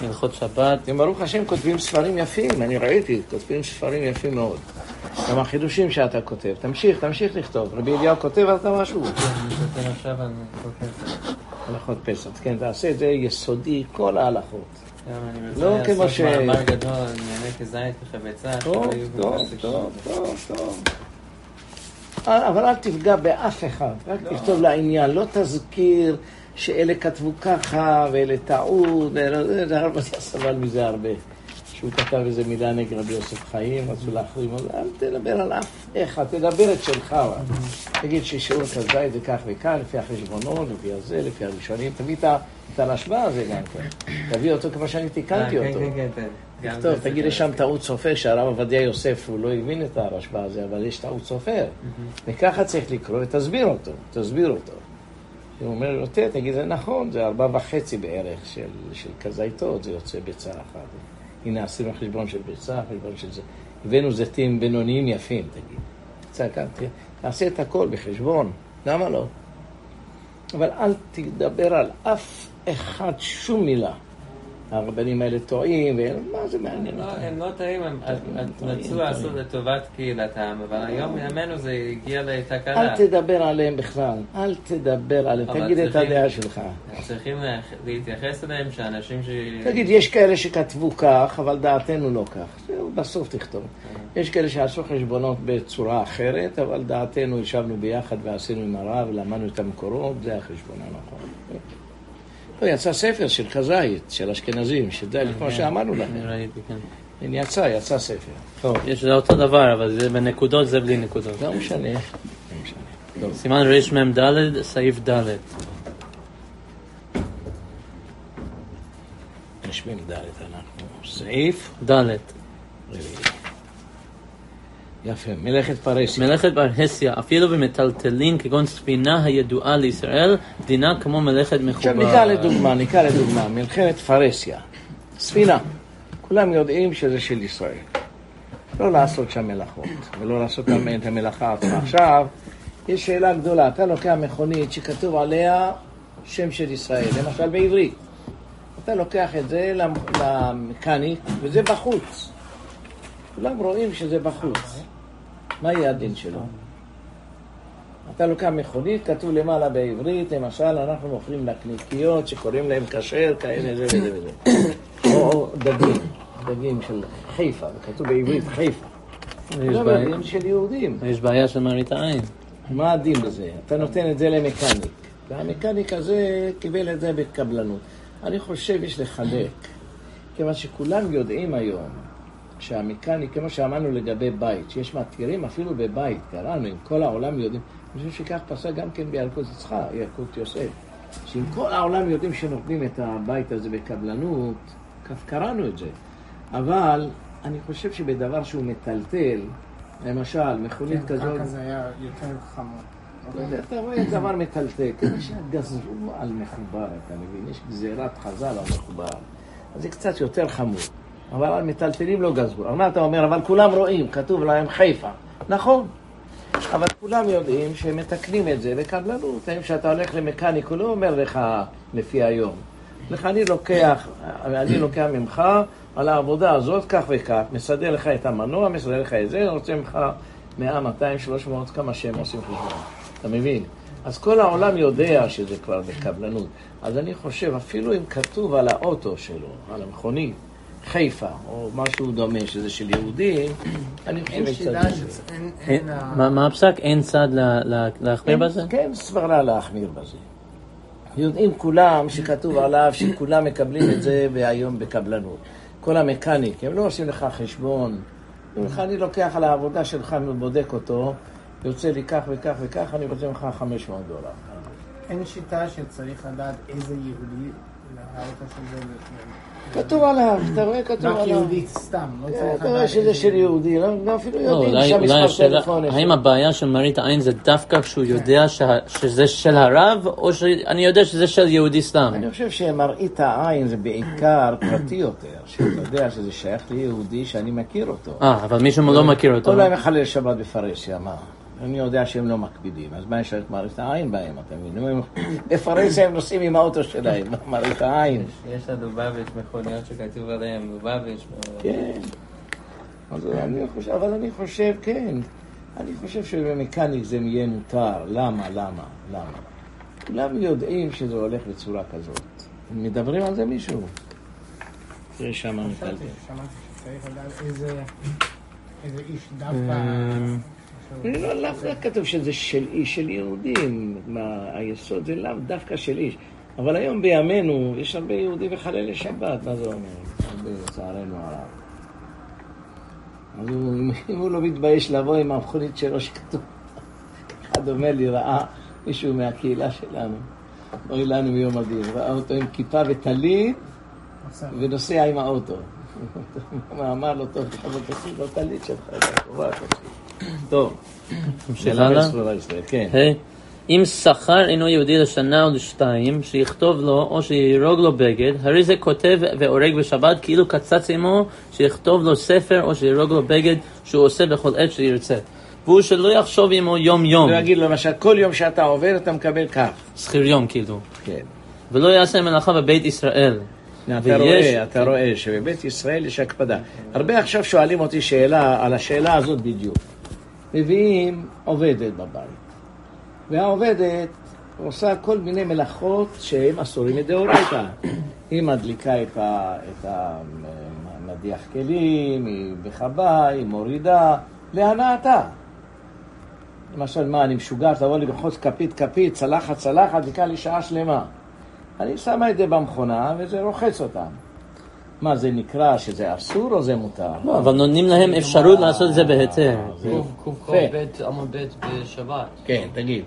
הלכות שבת. ברוך השם כותבים ספרים יפים, אני ראיתי, כותבים ספרים יפים מאוד. גם החידושים שאתה כותב, תמשיך לכתוב. רבי אליהו כותב על אתה משהו. אני כותב עכשיו על הלכות פסח, כן, תעשה את זה יסודי, כל ההלכות. לא כמו ש... מאמר גדול, נהנה כזית וחבצה. טוב. אבל אל תפגע באף אחד, רק תכתוב לעניין, לא תזכיר שאלה כתבו ככה ואלה טעות, זה הרבה סבל מזה הרבה. שהוא כתב איזה מילה נגד רבי יוסף חיים, רצו להחרים, אל תדבר על אף אחד, תדבר את שלך. תגיד ששיעור כזית זה כך וכך, לפי החשבונות, לפי הזה, לפי הראשונים, תביא את הרשב"א הזה גם כן. תביא אותו כמו שאני תיקנתי אותו. טוב, תגיד, יש שם טעות סופר, שהרב עובדיה יוסף, הוא לא הבין את הרשב"א הזה, אבל יש טעות סופר. וככה צריך לקרוא ותסביר אותו. הוא אומר יותר, תגיד, זה נכון, זה 4.5 בערך של כזיתות, זה יוצא ביצה אחת. הנה, עשינו חשבון של ביצה, חשבון של זה. הבאנו זיתים בינוניים יפים, תגיד. תעשה את הכל בחשבון, למה לא? אבל אל תדבר על אף אחד שום מילה. הרבנים האלה טועים, ומה זה מעניין? הם לא טועים, הם רצו לעשות לטובת קהילתם, אבל היום מימינו זה הגיע לתקלה. אל תדבר עליהם בכלל, אל תדבר עליהם, תגיד את הדעה שלך. צריכים להתייחס אליהם שאנשים תגיד, יש כאלה שכתבו כך, אבל דעתנו לא כך. בסוף תכתוב. יש כאלה שעשו חשבונות בצורה אחרת, אבל דעתנו ישבנו ביחד ועשינו עם הרב, למדנו את המקורות, זה החשבון הנכון. יצא ספר של כזית, של אשכנזים, שזה כמו שאמרנו לכם. ראיתי, כן. הנה יצא ספר. טוב, יש זה אותו דבר, אבל זה בנקודות, זה בלי נקודות. לא משנה. סימן רמ"ד, סעיף ד'. רמ"ד אנחנו. סעיף ד'. יפה, מלאכת פרהסיה. מלאכת פרהסיה, אפילו במטלטלין כגון ספינה הידועה לישראל, דינה כמו מלאכת מחובר. עכשיו ניקח לדוגמה, מלאכת פרהסיה. ספינה. כולם יודעים שזה של ישראל. לא לעשות שם מלאכות, ולא לעשות את המלאכה עצמה. עכשיו, יש שאלה גדולה. אתה לוקח מכונית שכתוב עליה שם של ישראל, למשל בעברית. אתה לוקח את זה למקניק, וזה בחוץ. כולם רואים שזה בחוץ. מה יהיה הדין שלו? אתה לוקח מכונית, כתוב למעלה בעברית, למשל, אנחנו מוכרים נקניקיות שקוראים להם כשר, כאלה זה וזה וזה. או דגים של חיפה, כתוב בעברית חיפה. זה דגים של יהודים. יש בעיה של מראית העין. מה הדין בזה? אתה נותן את זה למקניק, והמקניק הזה קיבל את זה בקבלנות. אני חושב יש לחלק, כיוון שכולם יודעים היום, שהמקניק, כמו שאמרנו לגבי בית, שיש מתירים אפילו בבית, קראנו, אם כל העולם יודעים, אני חושב שכך פסק גם כן בילקוט יצחק, ילקוט יוסף, שאם כל העולם יודעים שנותנים את הבית הזה בקבלנות, כך קראנו את זה. אבל אני חושב שבדבר שהוא מטלטל, למשל, מכונית כזאת... כן, כזה היה יותר חמור. אתה רואה דבר מטלטל, כדי שגזרו על מחובר, אתה מבין? יש גזירת חז"ל על מחובר. אז זה קצת יותר חמור. אבל על מטלטלים לא גזרו. אבל מה אתה אומר? אבל כולם רואים, כתוב להם חיפה. נכון. אבל כולם יודעים שהם מתקנים את זה בקבלנות. אם שאתה הולך למקניק, הוא לא אומר לך לפי היום. לך אני לוקח ממך על העבודה הזאת כך וכך, מסדר לך את המנוע, מסדר לך את זה, אני רוצה ממך 100, 200, 300, כמה שהם עושים חשבון. אתה מבין? אז כל העולם יודע שזה כבר בקבלנות. אז אני חושב, אפילו אם כתוב על האוטו שלו, על המכונית, חיפה, או משהו דומה שזה של יהודים, אני חושב אין מה הפסק? אין צד להחמיר בזה? כן, סברה להחמיר בזה. יודעים כולם שכתוב עליו שכולם מקבלים את זה והיום בקבלנות. כל המקניק, הם לא עושים לך חשבון. אני לוקח על העבודה שלך ובודק אותו, יוצא לי כך וכך וכך, אני רוצה לך $500. אין שיטה שצריך לדעת איזה יהודי לאוטו של זה. כתוב עליו, אתה רואה כתוב עליו. רק יהודי סתם, לא צריך לדעת. אתה רואה שזה של יהודי, לא אפילו יודעים שהמספר טלפון. האם הבעיה של מראית העין זה דווקא כשהוא יודע שזה של הרב, או שאני יודע שזה של יהודי סתם? אני חושב שמראית העין זה בעיקר פרטי יותר, שאתה יודע שזה שייך ליהודי שאני מכיר אותו. אבל מישהו לא מכיר אותו. אולי מחלל שבת בפרהסיה, מה? אני יודע שהם לא מקפידים, אז מה יש לך מראית העין בהם, אתה מבין? בפרס הם נוסעים עם האוטו שלהם, מראית העין. יש לדובביץ' מכוניות שכתוב עליהם, דובביץ'. כן. אבל אני חושב, כן. אני חושב שבמקניק זה יהיה מותר. למה? כולם יודעים שזה הולך בצורה כזאת. מדברים על זה מישהו? תראה שם נקלתי. שמעתי שצריך לדעת איזה איש דווקא... לאו דווקא כתוב שזה של איש, של יהודים. היסוד זה לאו דווקא של איש. אבל היום בימינו יש הרבה יהודים וחללי שבת. מה זה אומר? הרבה לצערנו הרב. אז אם הוא לא מתבייש לבוא עם המכונית שלו שכתוב, אחד אומר לי, ראה מישהו מהקהילה שלנו, אוי לנו מיום הדין, ראה אותו עם כיפה וטלית ונוסע עם האוטו. אמר לו, טוב, תחבור תקשיב, לא טלית שלך, טוב, שאלה בספורה ישראל, כן. אם שכר אינו יהודי לשנה או לשתיים, שיכתוב לו או שירוג לו בגד, הרי זה כותב והורג בשבת, כאילו קצץ עמו שיכתוב לו ספר או שירוג לו בגד שהוא עושה בכל עת שירצה. והוא שלא יחשוב עמו יום יום. הוא יגיד לו, למשל, כל יום שאתה עובר אתה מקבל כך. שכיר יום כאילו. כן. ולא יעשה מלאכה בבית ישראל. אתה רואה שבבית ישראל יש הקפדה. הרבה עכשיו שואלים אותי שאלה על השאלה הזאת בדיוק. מביאים עובדת בבית. והעובדת עושה כל מיני מלאכות שהן אסורים מדאורייתא. היא מדליקה את המדיח כלים, היא בחבה, היא מורידה, להנאתה. למשל, מה, אני משוגעת לבוא לי בחוץ כפית, צלחת, דיקה לי שעה שלמה. אני שמה את זה במכונה וזה רוחץ אותם. מה, זה נקרא שזה אסור או זה מותר? לא, אבל נותנים להם אפשרות לעשות את זה בהיתר. בית עמוד בית בשבת. כן, תגיד.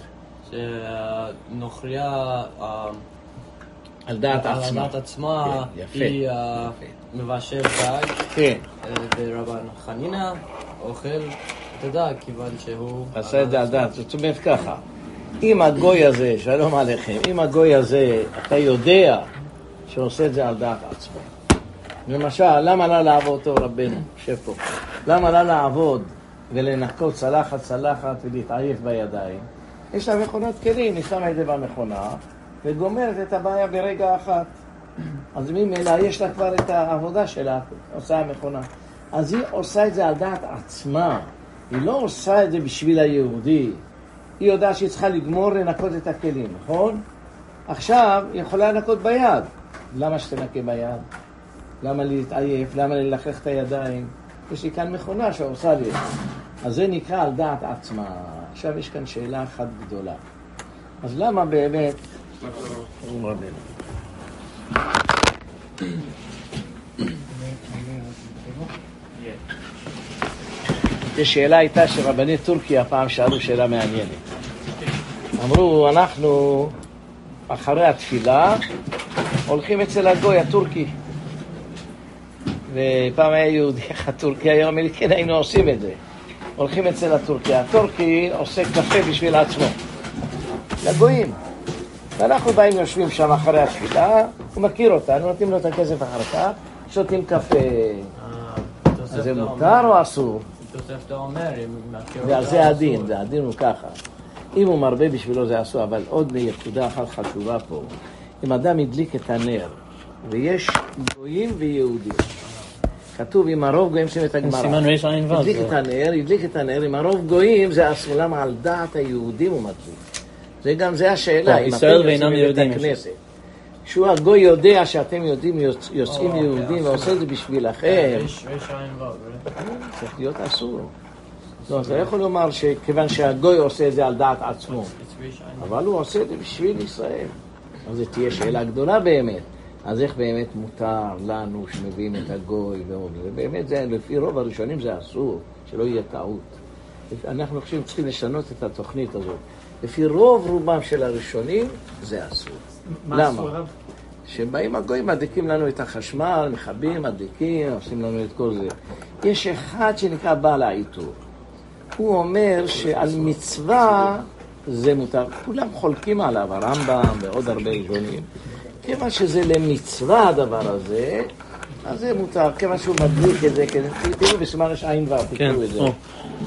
שנוכריה על דעת עצמה היא מבשל דג. כן. ורבן חנינה אוכל את הדג כיוון שהוא... עשה את זה על דעת, זאת אומרת ככה. אם הגוי הזה, שלום עליכם, אם הגוי הזה, אתה יודע שעושה את זה על דעת עצמו. למשל, למה לה לעבוד אותו רבנו, יושב פה? למה לה לעבוד ולנקות צלחת ולהתעייף בידיים? יש לה מכונות כלים, היא שמה את זה במכונה וגומרת את הבעיה ברגע אחת. אז ממילא יש לה כבר את העבודה שלה, עושה המכונה. אז היא עושה את זה על דעת עצמה. היא לא עושה את זה בשביל היהודי. היא יודעת שהיא צריכה לגמור לנקות את הכלים, נכון? עכשיו היא יכולה לנקות ביד. למה שתנקה ביד? למה להתעייף? למה ללכלך את הידיים? יש לי כאן מכונה שעושה לי. אז זה נקרא על דעת עצמה. עכשיו יש כאן שאלה אחת גדולה. אז למה באמת... השאלה הייתה שרבני טורקיה פעם שאלו שאלה מעניינת. אמרו, אנחנו אחרי התפילה הולכים אצל הגוי הטורקי. ופעם היה יהודי אחד טורקי, היום כן היינו עושים את זה. הולכים אצל הטורקי. הטורקי עושה קפה בשביל עצמו. לגויים. ואנחנו באים יושבים שם אחרי התפילה, הוא מכיר אותנו, נותנים לו את הכסף אחר כך, שותים קפה. אז זה מותר או אסור? תוספתא אומר, ועל זה הדין, והדין הוא ככה. אם הוא מרבה בשבילו זה אסור, אבל עוד נקודה אחת חשובה פה. אם אדם הדליק את הנר, ויש גויים ויהודים, כתוב עם הרוב גויים שם את הגמרא. סימן ריש עין ו'. הדליק את הנר, עם הרוב גויים זה אסור, למה על דעת היהודים הוא מדליק. זה השאלה, אם אתם יוצאים מבית הכנסת. שהוא הגוי יודע שאתם יוצאים יהודים ועושה את זה בשבילכם. ריש עין ו'. צריך להיות אסור. לא, אתה יכול לומר שכיוון שהגוי עושה את זה על דעת עצמו, אבל הוא עושה את זה בשביל ישראל. אז זו תהיה שאלה גדולה באמת. אז איך באמת מותר לנו שמביאים את הגוי ובאמת זה, לפי רוב הראשונים זה אסור, שלא יהיה טעות. אנחנו חושבים צריכים לשנות את התוכנית הזאת. לפי רוב רובם של הראשונים זה אסור. למה? שבאים הגויים מדליקים לנו את החשמל, מכבים, מדליקים, עושים לנו את כל זה. יש אחד שנקרא בעל העיטור. הוא אומר שעל מצווה זה מותר. כולם חולקים עליו, הרמב"ם ועוד הרבה ראשונים. כיוון שזה למצווה הדבר הזה, אז זה מותר. כיוון שהוא מדליק את זה, תראו בסימן ריש עין ו', תקראו את זה.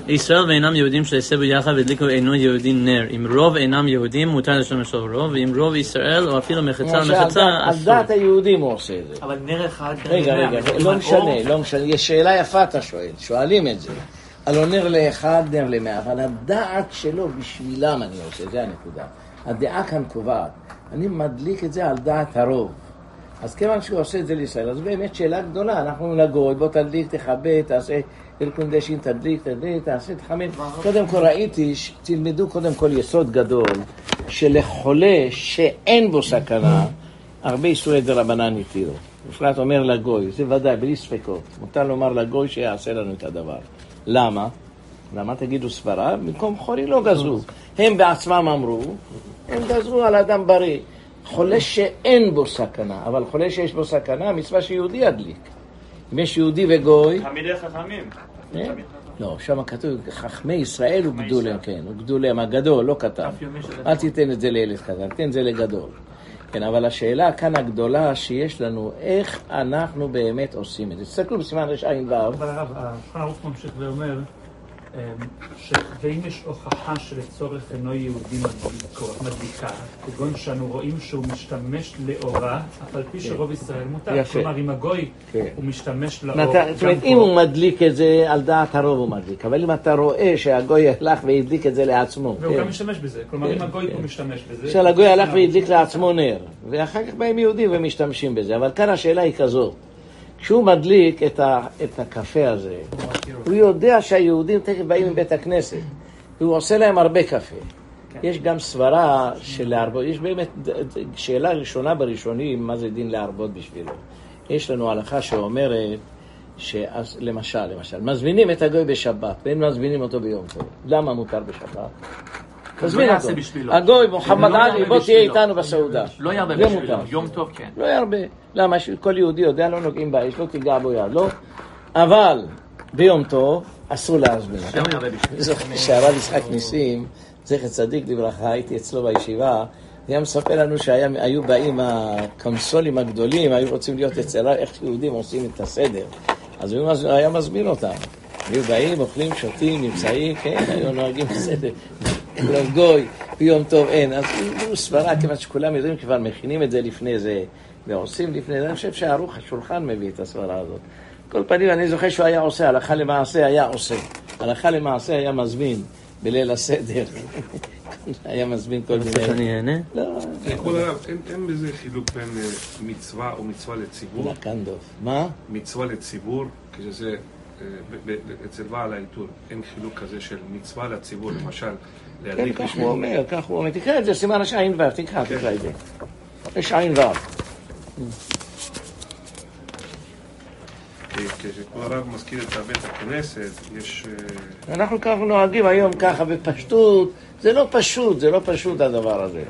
ישראל ואינם יהודים שהסבו יחד והדליקו אינו יהודי נר. אם רוב אינם יהודים, מותר להשתמש ברוב, ואם רוב ישראל, או אפילו מחצה למחצה, על דעת היהודים הוא עושה את זה. אבל נר אחד... רגע, לא משנה. יש שאלה יפה אתה שואל, שואלים את זה. הלא נר לאחד, נר למאה, אבל הדעת שלו בשבילם אני עושה, זה הנקודה. הדעה כאן קובעת. אני מדליק את זה על דעת הרוב. אז כיוון שהוא עושה את זה לישראל, אז באמת שאלה גדולה, אנחנו לגוי, בוא תדליק, תכבד, תעשה ארגון דשין, תדליק, תעשה, תחמד. קודם כל ראיתי, תלמדו קודם כל יסוד גדול, שלחולה שאין בו סכנה, הרבה איסורי דרבנן התירו. בפרט אומר לגוי, זה ודאי, בלי ספקות. מותר לומר לגוי שיעשה לנו את הדבר. למה? למה תגידו סברה? במקום חולי לא גזרו. הם בעצמם אמרו, הם גזרו על אדם בריא. חולה שאין בו סכנה, אבל חולה שיש בו סכנה, מצווה שיהודי ידליק. אם יש יהודי וגוי... תלמידי חכמים. לא, שם כתוב, חכמי ישראל הוא גדולם, כן, הוא גדולם, הגדול, לא קטן. אל תיתן את זה לילד קטן, תן את זה לגדול. כן, אבל השאלה כאן הגדולה שיש לנו, איך אנחנו באמת עושים את זה. תסתכלו בסימן רע"ו. אבל הרב, הרב ממשיך ואומר, ואם יש הוכחה שלצורך אינו יהודי מדליקה, כגון שאנו רואים שהוא משתמש לאורה, אף על פי שרוב ישראל מותר. כלומר, אם הגוי הוא משתמש לאור, זאת אומרת, אם הוא מדליק את זה, על דעת הרוב הוא מדליק. אבל אם אתה רואה שהגוי הלך והדליק את זה לעצמו. והוא גם משתמש בזה. כלומר, אם הגוי הוא משתמש בזה. שהגוי הלך והדליק לעצמו נר. ואחר כך באים יהודים ומשתמשים בזה. אבל כאן השאלה היא כזאת. כשהוא מדליק את הקפה הזה, הוא יודע שהיהודים תכף באים מבית הכנסת, והוא עושה להם הרבה קפה. יש גם סברה של להרבות, יש באמת שאלה ראשונה בראשונים, מה זה דין להרבות בשבילו. יש לנו הלכה שאומרת, למשל, מזמינים את הגוי בשבת, ואין מזמינים אותו ביום טוב. למה מותר בשבת? תזמין אותו. הגוי, מוחמד עלי, בוא תהיה איתנו בסעודה. לא ירבה בשבילו, יום טוב כן. לא ירבה. למה? כל יהודי יודע, לא נוגעים באש, לא תיגע בו יד, לא? אבל ביום טוב אסור להזמין. שהרב יצחק ניסים, זכר צדיק לברכה, הייתי אצלו בישיבה, היה מספר לנו שהיו באים הקונסולים הגדולים, היו רוצים להיות אצל איך יהודים עושים את הסדר. אז הוא היה מזמין אותם. היו באים, אוכלים, שותים, נמצאים, כן, היו נוהגים בסדר. גוי, ביום טוב אין. אז הוא סברה, כיוון שכולם יודעים כבר מכינים את זה לפני זה, ועושים לפני זה. אני חושב שהערוך השולחן מביא את הסברה הזאת. כל פנים, אני זוכר שהוא היה עושה, הלכה למעשה היה עושה. הלכה למעשה היה מזמין בליל הסדר. היה מזמין כל מיני. שאני אענה? לא. כבוד הרב, אין בזה חילוק בין מצווה או מצווה לציבור? לקנדוף. מה? מצווה לציבור, כשזה אצל בעל העיטור, אין חילוק כזה של מצווה לציבור, למשל, כן, כך הוא אומר, כך הוא אומר. תקרא את זה, סימן ע"ו, תקרא את זה. יש ע"ו. כשכבוד הרב מזכיר את בית הכנסת, יש... אנחנו ככה נוהגים היום ככה בפשטות, זה לא פשוט הדבר הזה.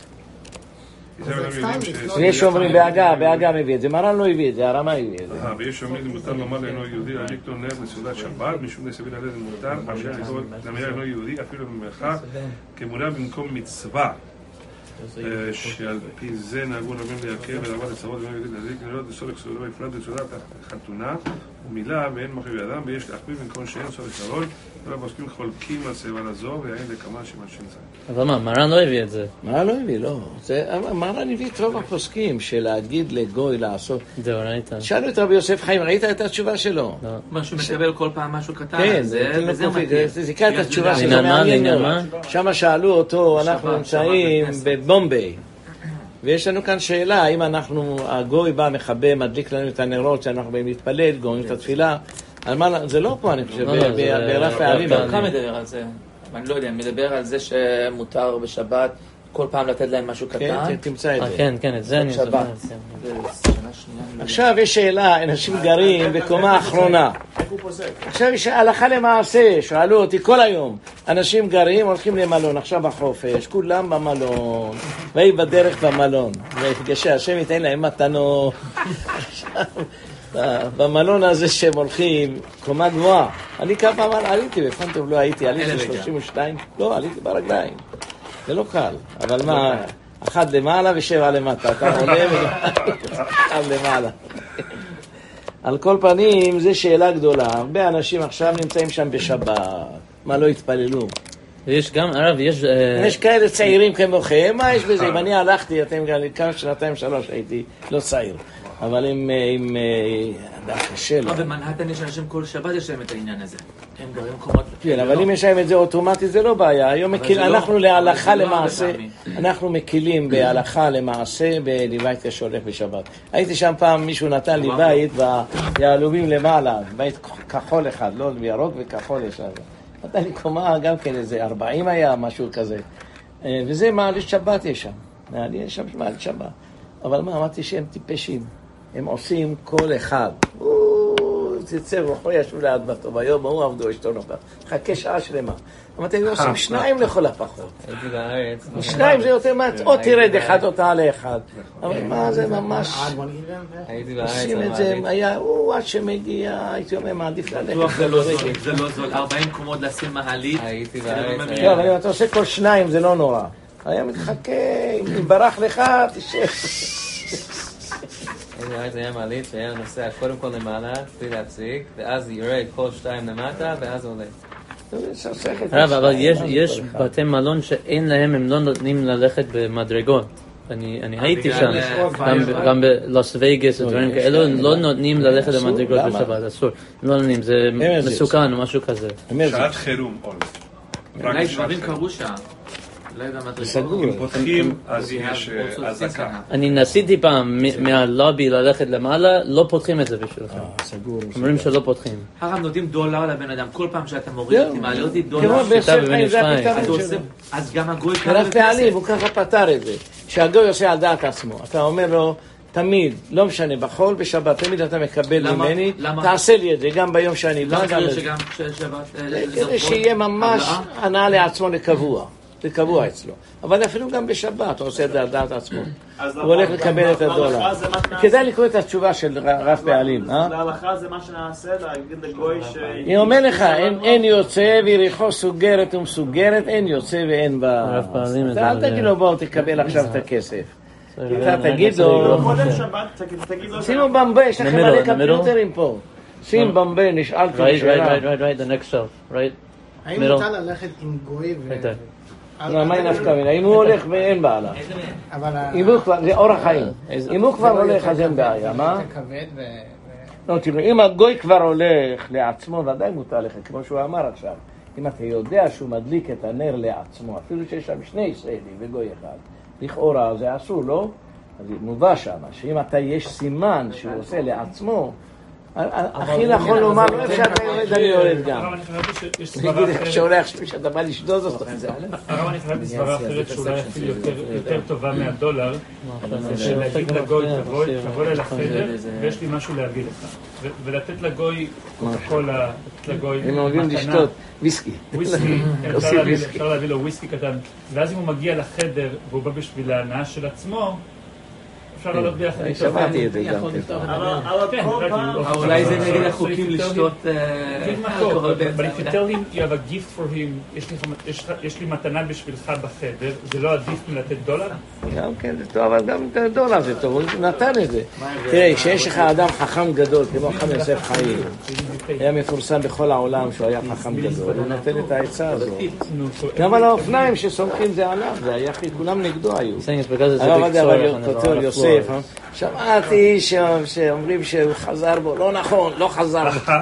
ויש אומרים בהגה מביא את זה, מרן לא הביא את זה, הרמה הביא את זה. ויש אומרים מותר לומר לאינו יהודי, להדליק לו נר לסעודת שבת, משום לסביל הלב מותר, אשר תקרא למילה אינו יהודי, אפילו במרחק, כמונה במקום מצווה. שעל פי זה נהגו רבים להקל ולעבוד לצרות ואין יהודית להזיק נרות לסולק סעודה בפרט בסעודת חתונה ומילה ואין מחוי בידם ויש להחמיר במקום שאין סולק סרול ולא פוסקים חולקים על סבל הזו ואין לכמה שמאשים זה. אבל מה, מרן לא הביא את זה. מרן לא הביא, לא. מרן הביא את רוב הפוסקים של להגיד לגוי לעשות. זהו, ראית. שאלו את רבי יוסף חיים, ראית את התשובה שלו? לא. משהו מקבל כל פעם משהו קטן. כן, זה זיכה את התשובה שלו מעניין מאוד. שם שאלו אותו, אנחנו נמצאים בבומביי. ויש לנו כאן שאלה, האם הגוי בא מחבא, מדליק לנו את הנרות שאנחנו באים להתפלל, גורמים את התפילה. זה לא פה, אני חושב, ברף העלים. כמה מדבר על זה? אני לא יודע, מדבר על זה שמותר בשבת כל פעם לתת להם משהו קטן. כן, תמצא את זה. כן, את זה אני זוכר. עכשיו יש שאלה, אנשים גרים בקומה האחרונה. עכשיו יש הלכה למעשה, שאלו אותי כל היום. אנשים גרים, הולכים למלון, עכשיו בחופש, כולם במלון, והיא בדרך במלון. וכשהשם השם ייתן להם מתנות. במלון הזה שהם הולכים, קומה גבוהה. אני כמה פעם עליתי, בפנטוב לא הייתי, עליתי 32, לא, עליתי ברגליים. זה לא קל, אבל מה, 1 למעלה ו7 למטה, אתה עולה ו1 למעלה. על כל פנים, זו שאלה גדולה. הרבה אנשים עכשיו נמצאים שם בשבת. מה לא התפללו? יש גם, הרב, יש כאלה צעירים כמוכם, מה יש בזה? אם אני הלכתי, אתם גם כמה שנתיים 3 הייתי לא צעיר, אבל אם אדם קשה לו. במנהטן יש אנשים כל שבת יש להם את העניין הזה. הם גרים מקומות... כן, אבל אם יש להם את זה אוטומטית זה לא בעיה. היום אנחנו להלכה למעשה, אנחנו מקילים בהלכה למעשה בלוויה שהולך בשבת. הייתי שם פעם, מישהו נתן לי בית ביהלומים למעלה, בית כחול אחד, לא ירוק וכחול יש לנו. נתן לי קומה גם כן איזה 40 היה, משהו כזה. וזה מעלית שבת יש שם. יש שם מעלית שבת. אבל מה, אמרתי שהם טיפשים. הם עושים כל אחד. תצא רוחו ישבו ליד בתו. ביום הוא עבדו אשתו נוחה. חכה שעה שלמה. אמרתי, הם עושים 2 לכל הפחות. 2 זה יותר מעט. או תרד אחד או תעלה אחד. אבל מה זה ממש... עושים את זה, היה, עד שמגיע, הייתי אומר, מעדיף ללכת. זה לא זול. 40 קומות לשים מעלית. לא, אבל אם אתה עושה כל 2 זה לא נורא. היה מתחכה, אם ברח לך, תשב. זה היה מעלית שהיה נוסע קודם כל למעלה, בלי להפסיק, ואז יורד כל 2 למטה, ואז עולה. רב, אבל יש בתי מלון שאין להם, הם לא נותנים ללכת במדרגות. אני הייתי שם, גם בלוס וגאס ודברים כאלו, לא נותנים ללכת במדרגות בשבת, אסור. לא נותנים, זה מסוכן או משהו כזה. שעת חירום, אולי דברים קרו שם. אם פותחים, אז יש אזעקה. אני ניסיתי פעם מהלובי ללכת למעלה, לא פותחים את זה בשבילך. אומרים שלא פותחים. הרב נותנים דולר לבן אדם, כל פעם שאתה מוריד אותי, מעלה אותי דולר. כמו בספר, זה הפתרון שלו. אז גם הגוי רב פעלים, הוא ככה פתר את זה. שהגוי עושה על דעת עצמו. אתה אומר לו, תמיד, לא משנה, בחול, בשבת, תמיד אתה מקבל ממני, תעשה לי את זה, גם ביום שאני בא, גם את זה. כדי שיהיה ממש הנאה לעצמו לקבוע. זה קבוע אצלו. אבל אפילו גם בשבת הוא עושה את דעת עצמו. הוא הולך לקבל את הדולר. כדאי לקרוא את התשובה של רב פעלים. להלכה זה מה שנעשה, להגיד לגוי ש... אני אומר לך, אין יוצא ויריחו סוגרת ומסוגרת, אין יוצא ואין בה... אל תגיד לו בואו תקבל עכשיו את הכסף. אתה תגיד לו... שימו במבה, יש לכם מלא קמפיוטרים פה. שים במבה, נשאלתי שאלה. Right, the next shelf, right? האם מותר ללכת עם גוי מה היא נפקא מינה? אם הוא הולך ואין בעלה. אם הוא כבר, זה אורח חיים. אם הוא כבר הולך אז אין בעיה, מה? לא, תראו, אם הגוי כבר הולך לעצמו, ודאי מותר לך, כמו שהוא אמר עכשיו. אם אתה יודע שהוא מדליק את הנר לעצמו, אפילו שיש שם 2 ישראלים וגוי אחד, לכאורה זה אסור, לא? אז מובא שם, שאם אתה יש סימן שהוא עושה לעצמו, הכי נכון לומר, לא אפשר אתה יורד, אני יורד גם. הרב, אני חייבתי שיש סברה אחרת. שעולה עכשיו שאתה בא לשדוד אותו. הרב, אני חייבתי סברה אחרת שאולי אפילו יותר טובה מהדולר, זה שלהגיד לגוי, תבוא אליי לחדר, ויש לי משהו להביא לך. ולתת לגוי קוקה-קולה, לתת לגוי הם אוהבים לשתות ויסקי. וויסקי, אפשר להביא לו וויסקי קטן. ואז אם הוא מגיע לחדר, והוא בא בשביל ההנאה של עצמו, אפשר לעלות ביחד. אני שמעתי את זה גם. אולי זה נגד החוקים לשתות אלכוהול. But if you tell him you have a gift for him, יש לי מתנה בשבילך בחדר, זה לא עדיף מלתת דולר? גם כן, זה טוב, אבל גם דולר זה טוב, הוא נתן את זה. תראה, כשיש לך אדם חכם גדול, כמו חכם יוסף חיים, היה מפורסם בכל העולם שהוא היה חכם גדול, הוא נותן את העצה הזאת. גם על האופניים שסומכים זה עליו, זה היה הכי, כולם נגדו היו. אבל יוסף, שמעתי שאומרים שהוא חזר בו, לא נכון, לא חזר בו.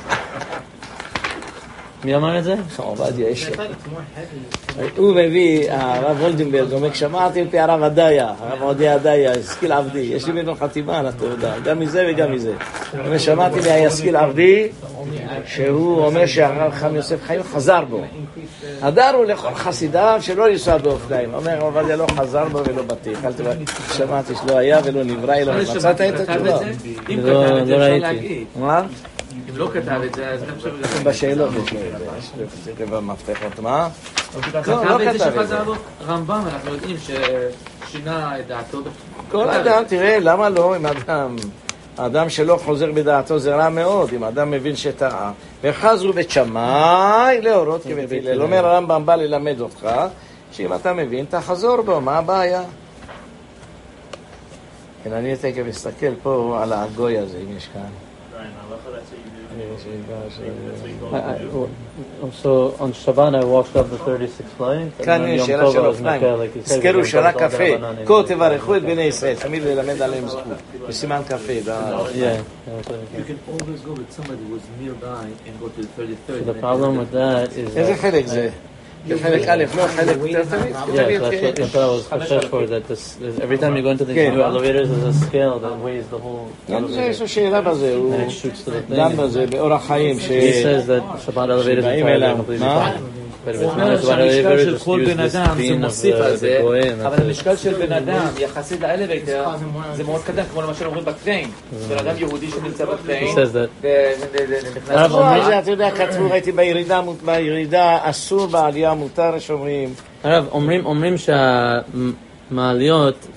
מי אמר את זה? עובדיה יש לו. הוא מביא, הרב וולדנברג, אומר, שמעתי מפי הרב עדיה, הרב עדיה, השכיל עבדי, יש לי ממנו חתימה על התעודה, גם מזה וגם מזה. שמעתי מהשכיל עבדי, שהוא אומר שהרב חכם יוסף חיים חזר בו. הדרו לכל חסידיו שלא לנסוע באופניים. אומר, עובדיה לא חזר בו ולא בטיח. שמעתי שלא היה ולא נברא, לא מצאת את התשובה. אם כתב את זה אפשר להגיד. מה? אם לא כתב את זה, אז גם אפשר להגיד. בשאלות יש לו את זה. זה במפתחות, מה? כתב את זה שחזר בו. רמב"ם, אנחנו יודעים ששינה את דעתו. כל אדם, תראה, למה לא? אם האדם שלא חוזר בדעתו זה רע מאוד, אם האדם מבין שטעה. וחזרו בית שמאי להורות כבית הלל. אומר הרמב"ם בא ללמד אותך, שאם אתה מבין, תחזור בו, מה הבעיה? כן, אני תכף אסתכל פה על הגוי הזה, אם יש כאן. Shrine Halacha, that's what you do. So on Shabbat I washed up the 36 flies. כאן יש שאלה של אופניים. תזכרו שרק קפה, כה תברכו את בני ישראל, תמיד ללמד עליהם זכות. בסימן קפה. Yeah. You can always go with somebody who's nearby and go to the 33rd. So the problem with that is... איזה חלק זה? חלק א', לא חלק תמיד. Yeah, that's what I was חשש for, that every time you go into these new elevators there's a scale that weighs the whole elevator. יש לו שאלה בזה, הוא And it shoots to the thing. דן בזה, באורח חיים, He says that Shabbat elevators are completely fine. But if it's not a Shabbat elevator, just use this beam of the goyim. אבל המשקל של בן אדם יחסית לאלווייטר זה מאוד קטן, כמו למשל אומרים בטריין. בן אדם יהודי שנמצא בטריין ונכנס... אתה יודע, כתבו, ראיתי בירידה אסור, בעלייה מותר, שאומרים. הרב, אומרים שהמעליות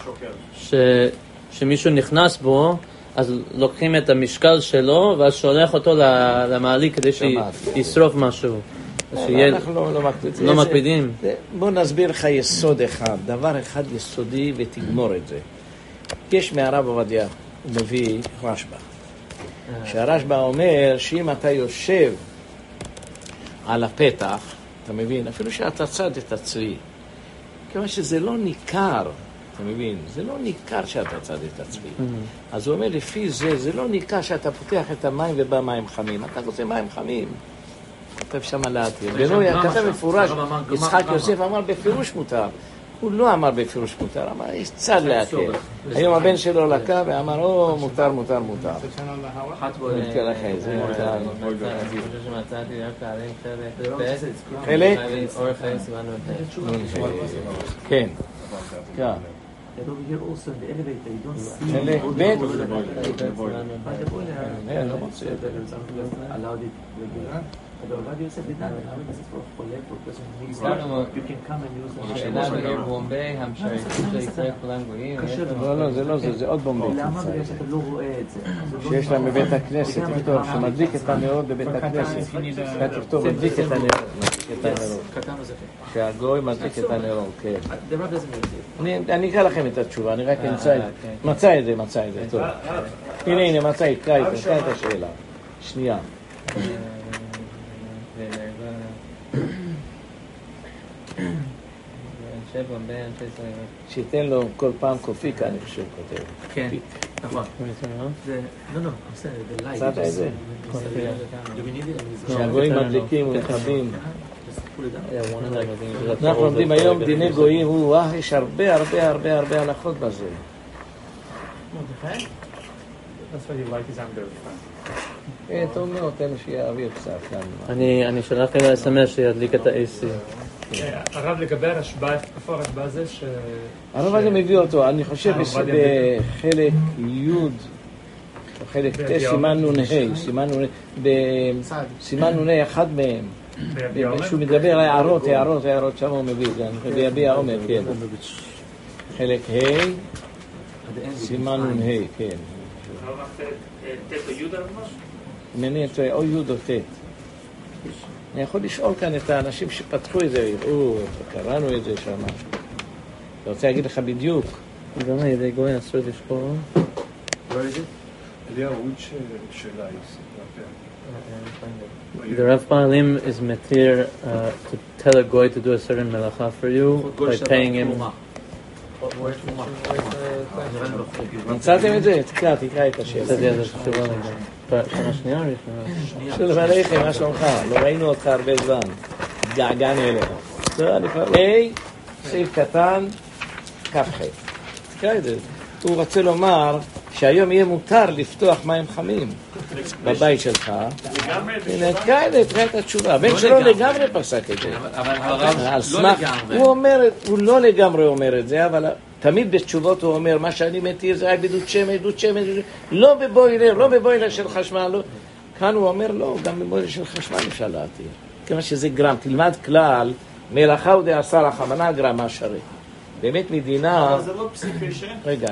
שמישהו נכנס בו, אז לוקחים את המשקל שלו ואז שולח אותו למעלית כדי שישרוף משהו. אנחנו לא מקפידים. בוא נסביר לך יסוד אחד, דבר אחד יסודי ותגמור את זה. יש מהרב עובדיה, הוא מביא רשב"א. שהרשב"א אומר שאם אתה יושב על הפתח, אתה מבין, אפילו שאתה צד את הצבי, כיוון שזה לא ניכר, אתה מבין, זה לא ניכר שאתה צד את הצבי. אז הוא אומר, לפי זה, זה לא ניכר שאתה פותח את המים ובא מים חמים. אתה רוצה מים חמים. כתב שם להתיר. בנוי, כתב מפורש, יצחק יוסף אמר בפירוש מותר. הוא לא אמר בפירוש מותר, אמר, יש צד להקל. היום הבן שלו לקה ואמר, מותר. נתקל לכם, זה מותר. חלק? כן. כן. חלק ב' לא מוצא. לא, זה עוד בומבי. שיש להם בבית הכנסת, תכתוב, שמדליק את הנרות בבית הכנסת. תכתוב, מדליק את הנרות. שהגוי מדליק את הנרות, כן. אני אקרא לכם את התשובה, אני רק מצא את זה, טוב. הנה, מצא, אקרא את השאלה. שנייה. שייתן לו כל פעם קופיקה, אני חושב, כותב. כן, נכון. לא, מצאת את זה? שהגויים מדליקים ומכבים. אנחנו לומדים היום דיני גויים, יש הרבה הלכות בזה. טוב מאוד, תן שיהיה אוויר קצת. אני שלחתי ל-SMS שידליק את ה-AC. הרב, לגבי הרשב"א, איפה הרשב"א הזה ש... הרב הזה מביא אותו, אני חושב בחלק י' או חלק ט' סימן נ"ה, אחד מהם. שהוא מדבר על הערות, שם הוא מביא, ביביע עומר, כן. חלק ה', סימן נ"ה, כן. ט' או י' הרב? מעניין, או י' או ט'. אני יכול לשאול כאן את האנשים שפתחו את זה, קראנו את זה שם. אתה רוצה להגיד לך בדיוק? גם ידי גוי אסור לשקול. The Rav Baalim is matir to tell a goy to do a certain melacha for you by paying him. מצאתם את זה? תקרא את השאלה. שנה שנייה או ראשונה? שלום עליכם, מה שלומך? לא ראינו אותך הרבה זמן. געגענו אליך. סעיף קטן, כ"ח. תקרא את זה. הוא רוצה לומר שהיום יהיה מותר לפתוח מים חמים בבית שלך. הנה, תקרא את התשובה. הבן שלו לגמרי פסק את זה. אבל הרב לא לגמרי. הוא לא לגמרי אומר את זה, אבל תמיד בתשובות הוא אומר, מה שאני מתיר זה רק בעדות שמן, לא בבוילר של חשמל. כאן הוא אומר, לא, גם בבוילר של חשמל אפשר להתיר. כיוון שזה גרם, תלמד כלל, מלאכה ודעשה לך, מנה גרמה שרי. באמת מדינה... אבל זה לא פסיכי. רגע.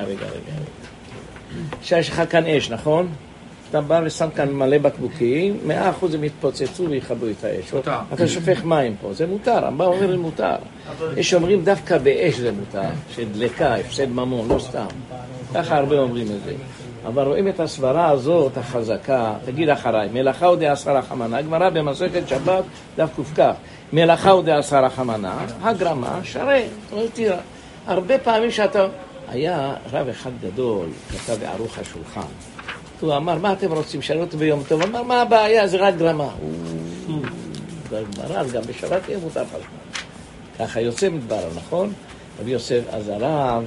שיש לך כאן אש, נכון? אתה בא ושם כאן מלא בקבוקים, 100% הם יתפוצצו ויחבו את האש. אתה שופך מים פה, זה מותר, אמר אומר זה מותר. יש אומרים דווקא באש זה מותר, שדלקה, הפסד ממון, לא סתם. ככה הרבה אומרים את זה. אבל רואים את הסברה הזאת, החזקה, תגיד אחריי, מלאכה הוא דעשר החמנה, הגמרא במסכת שבת, דף ק"כ, מלאכה הוא דעשר החמנה, הגרמה, שרי, תראה, הרבה פעמים שאתה... היה רב אחד גדול, כתב בערוך השולחן, הוא אמר, מה אתם רוצים, שאלו אותו ביום טוב, אמר, מה הבעיה, זה רק גרמה. בגמרא, גם בשבת יהיה מותר חשמל. ככה יוצא מדבר, נכון? רבי יוסף, אז הרב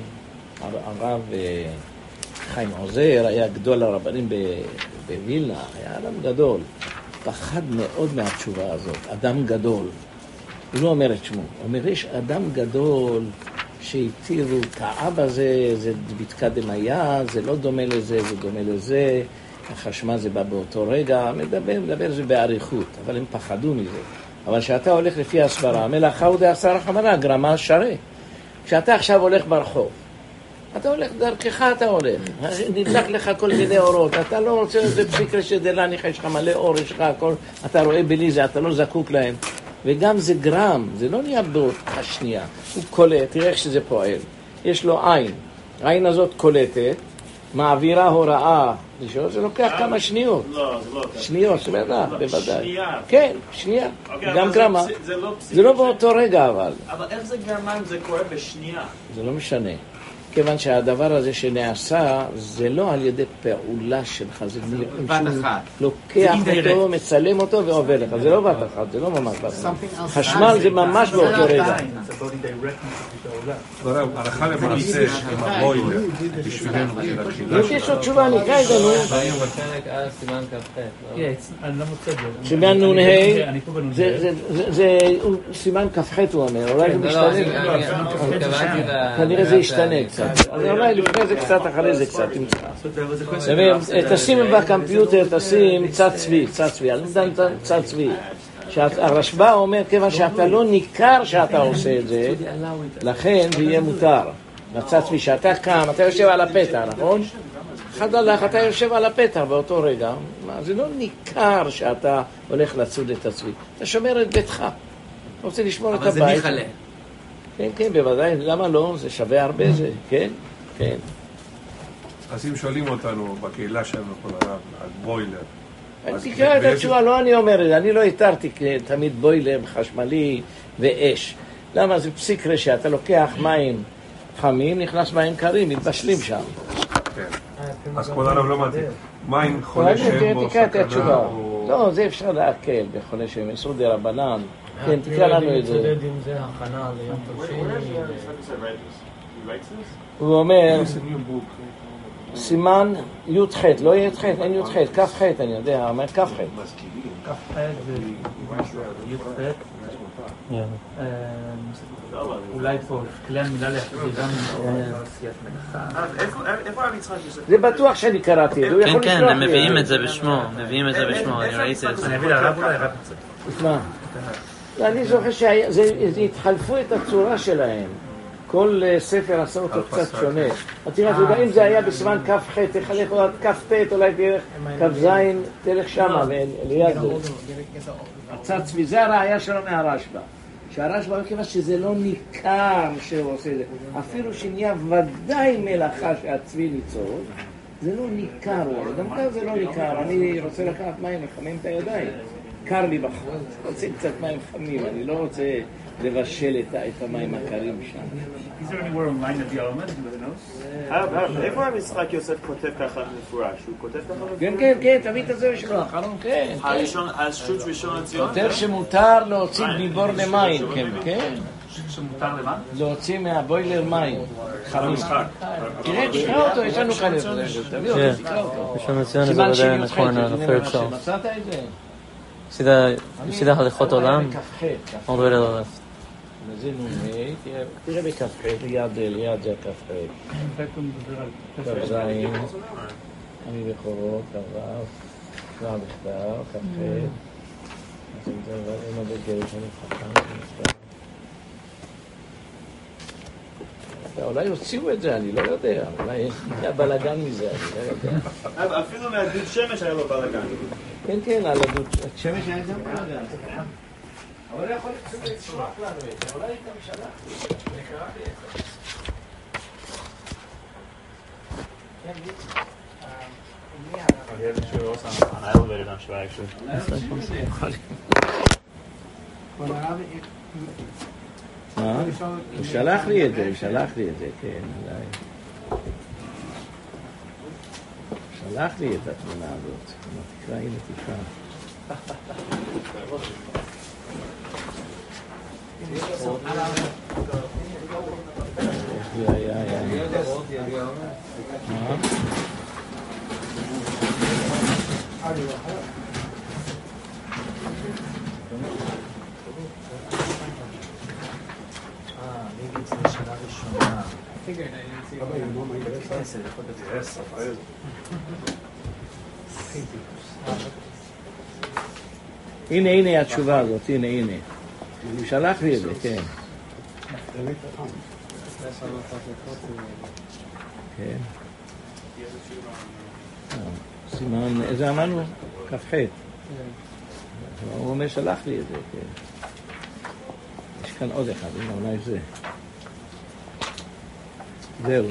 חיים עוזר, היה גדול הרבנים בווילנה, היה אדם גדול. פחד מאוד מהתשובה הזאת, אדם גדול. הוא לא אומר את שמו, הוא אומר, יש אדם גדול שהתירו, טעה בזה, זה בדקה דמיה, זה לא דומה לזה, זה דומה לזה, החשמל זה בא באותו רגע, מדבר זה בעריכות, אבל הם פחדו מזה. אבל כשאתה הולך לפי הסברה, מלאכה הוא דעשר החמנה, גרמה שרי. כשאתה עכשיו הולך ברחוב, אתה הולך דרכך, אתה הולך, נדלק לך כל מיני אורות, אתה לא רוצה איזה פסיק רשדלניך, יש לך מלא אור, יש לך הכל, אתה רואה בלי זה, אתה לא זקוק להם. וגם זה גרם, זה לא נהיה באותה שנייה, הוא קולט, תראה איך שזה פועל. יש לו עין, העין הזאת קולטת, מעבירה הוראה, זה לוקח כמה שניות. לא, זה לא. שניות, זה בוודאי. שנייה. כן, שנייה. גם גרמה. זה לא באותו רגע אבל. אבל איך זה גרמה אם זה קורה בשנייה? זה לא משנה. כיוון שהדבר הזה שנעשה, זה לא על ידי פעולה שלך, זה לוקח אותו, מצלם אותו ועובר לך. זה לא בת אחת, זה לא ממש בת אחת. חשמל זה ממש באותו רגע. הלכה למעשה עם הבוילר, בשבילנו של התחילה. יש עוד תשובה, נקרא את זה, נו. סימן כ"ח. אני לא מוצא את זה. סימן נ"ה, זה סימן כ"ח הוא אומר, אולי זה משתנה. כנראה זה ישתנה קצת. אז אולי לפני זה קצת, אחרי זה קצת תמצא. תשים בקמפיוטר, תשים צד צבי, אני יודע צד צבי. הרשב"א אומר, כיוון שאתה לא ניכר שאתה עושה את זה, לכן זה יהיה מותר. בצד צבי, שאתה קם, אתה יושב על הפתח, נכון? אחד הלך, אתה יושב על הפתח באותו רגע, זה לא ניכר שאתה הולך לצוד את הצבי. אתה שומר את ביתך. אתה רוצה לשמור את הבית. אבל זה מיכלה. כן, כן, בוודאי, למה לא? זה שווה הרבה זה, כן, כן. אז אם שואלים אותנו בקהילה שלנו כל הרב על בוילר, תקרא את התשובה, לא אני אומר את זה, אני לא התרתי תמיד בוילר חשמלי ואש. למה? זה פסיק רשע, אתה לוקח מים חמים, נכנס מים קרים, מתבשלים שם. כן, אז כל הרב לא מתאים. מים חולה שם בו תקרא את סכנה התשובה. או... לא, זה אפשר להקל בחולה שם, איסור דה רבנן. כן, תקרא לנו את זה. זה הכנה ליום תלשין. הוא אומר, סימן י"ח, לא י"ח, אין י"ח, כ"ח, אני יודע, אומר כ"ח. כ"ח זה י"ח. אולי פה, כלי המילה להחזירם עשיית מלאכה. איפה הרב יצחק יוסף? זה בטוח שאני קראתי את זה, הוא יכול לשלוח לי. כן, הם מביאים את זה בשמו, אני ראיתי את זה. אני אביא לרב אולי, הרב יצחק. תשמע, אני זוכר שהתחלפו את הצורה שלהם. כל ספר עשה אותו קצת שונה. אז תראה, אם זה היה בסימן כ"ח, תחלק עוד כ"ט, אולי תלך כ"ז, תלך שמה, ליד זה. הצד צבי, זה הראייה שלו מהרשב"א. שהרשב"א אומר כיוון שזה לא ניכר שהוא עושה את זה. אפילו שנהיה ודאי מלאכה שהצבי ניצור, זה לא ניכר. גם כאן זה לא ניכר. אני רוצה לקחת מים, לחמם את הידיים. קר לי בחוץ, רוצה קצת מים חמים, אני לא רוצה לבשל את המים הקרים שם. Is there anywhere online of the element? Do you know? איפה הרב יצחק יוסף כותב ככה מפורש? הוא כותב ככה מפורש? כן, כן, כן, תביא את הזה שלו, אחרון, כן. השו"ת ראשון לציון? כותב שמותר להוציא ביבור למים, כן, כן. שמותר למה? להוציא מהבוילר מים. חמים. תראה, תקרא אותו, יש לנו כאן את זה. תביא אותו, תקרא אותו. ראשון לציון זה ודאי נכון, ה-third shelf. מצאת את זה? You see the הליכות עולם? all the way to the left. זה נ"ה, תראה בכ"ח, ליד זה הכ"ח. כ"ז, אני בכורות, כ"ו, נע בכתב, כ"ח. אז אם זה אין עוד גרש, אני חכם. אולי הוציאו את זה, אני לא יודע. אולי היה בלגן מזה, אני לא יודע. אפילו מהדוד שמש היה לו בלגן. כן, כן, על הדוד שמש היה גם בלגן. אבל יכול לשלוח לנו את זה, אולי גם שלח. נקרא לי את זה. on elevated, I'm sure, actually. הוא שלח לי את זה, כן, אולי. שלח לי את התמונה הזאת. תקרא, הנה תקרא. הנה התשובה הזאת, הנה. הוא שלח לי את זה, כן. כן. סימן, איזה אמרנו? כ"ח. הוא אומר שלח לי את זה, כן. יש כאן עוד אחד, הנה אולי זה. זהו.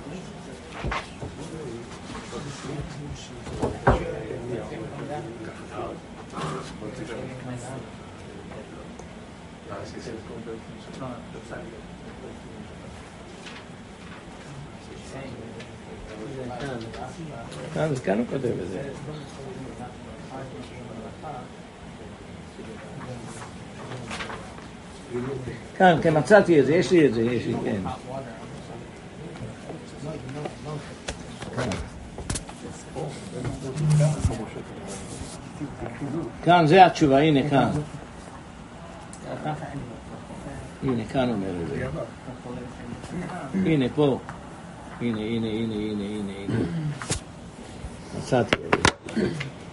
כאן הוא כותב את זה. כן, מצאתי את זה, יש לי, כן. כאן, זה התשובה, הנה כאן. הנה, כאן אומר את זה. הנה, פה. הנה. מצאתי את זה.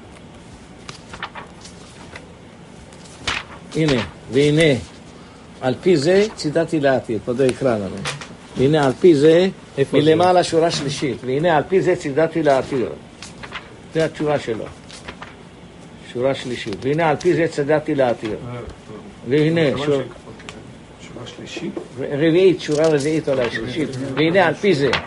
הנה, והנה, על פי זה צידדתי לעתיד, פה יקרא לנו. והנה, על פי זה, מלמעלה שורה שלישית. והנה, על פי זה צידדתי לעתיד. זה התשובה שלו. שורה שלישית. והנה, על פי זה צידדתי לעתיד. והנה, שורה שלישית? רביעית, שורה רביעית אולי שלישית. והנה, על פי זה.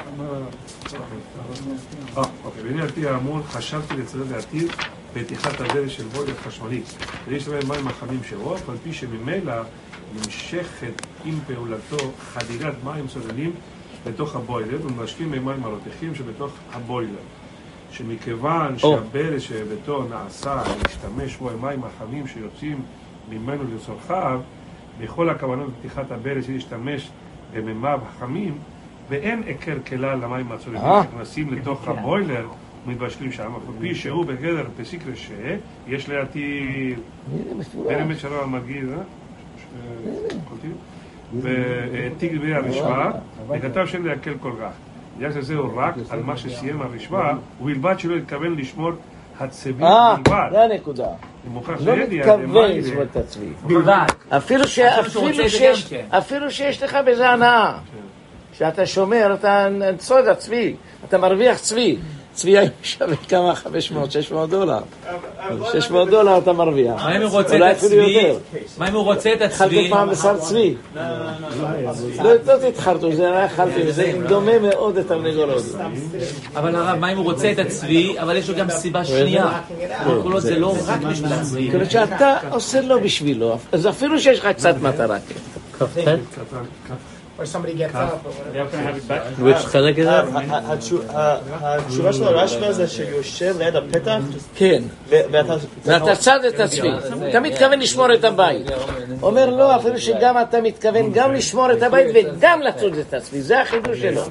והנה, על פי האמור, חשבתי לצדד לעתיד פתיחת הדלת של בוילר חשמלי. כדי להשתמש מים החמים שלו, על פי שממילא נמשכת עם פעולתו חדירת מים סוללים בתוך הבוילר, ומשקים מים הרותחים שבתוך הבוילר. שמכיוון שהברז שביתו נעשה להשתמש בו עם מים החמים שיוצאים ממנו לצורכיו, בכל הכוונות בפתיחת הברז להשתמש במימיו החמים, ואין עקר כלל למים הצוללים שנכנסים לתוך הבוילר ומתבשלים שם, פי שהוא בגדר פסיקרא שיש להתיר באמת שלום המגיד, ותיק דברי הרשב"א, וכתב שאין להקל כל כך. יחס הזה הוא רק על מה שסיים הרשב"א, ובלבד שלא התכוון לשמור הצבי בלבד. זה הנקודה. לא מתכוון לשמור את הצבי. בלבד. אפילו שיש לך בזה הנאה. כשאתה שומר, אתה צוד הצבי, אתה מרוויח צבי. צבי היום שווה כמה? 500-600 דולר. $600 אתה מרוויח. מה אם הוא רוצה את הצבי? מה אם הוא רוצה את הצבי? אכלתי פעם בשר צבי. לא תתחרטו, זה היה אכלתי, זה דומה מאוד את התרנגולות. אבל הרב, מה אם הוא רוצה את הצבי, אבל יש לו גם סיבה שנייה. זה לא רק בשביל הצבי. כאילו שאתה עושה לו בשבילו, אז אפילו שיש לך קצת מטרה. Or somebody gets up or whatever. which חלק זה? התשובה של הרשב"א זה שיושב ליד הפתח? כן. ואתה צד את הצבי. אתה מתכוון לשמור את הבית. אומר לא, אפילו שגם אתה מתכוון גם לשמור את הבית וגם לצוד את הצבי. זה החידוש שלו.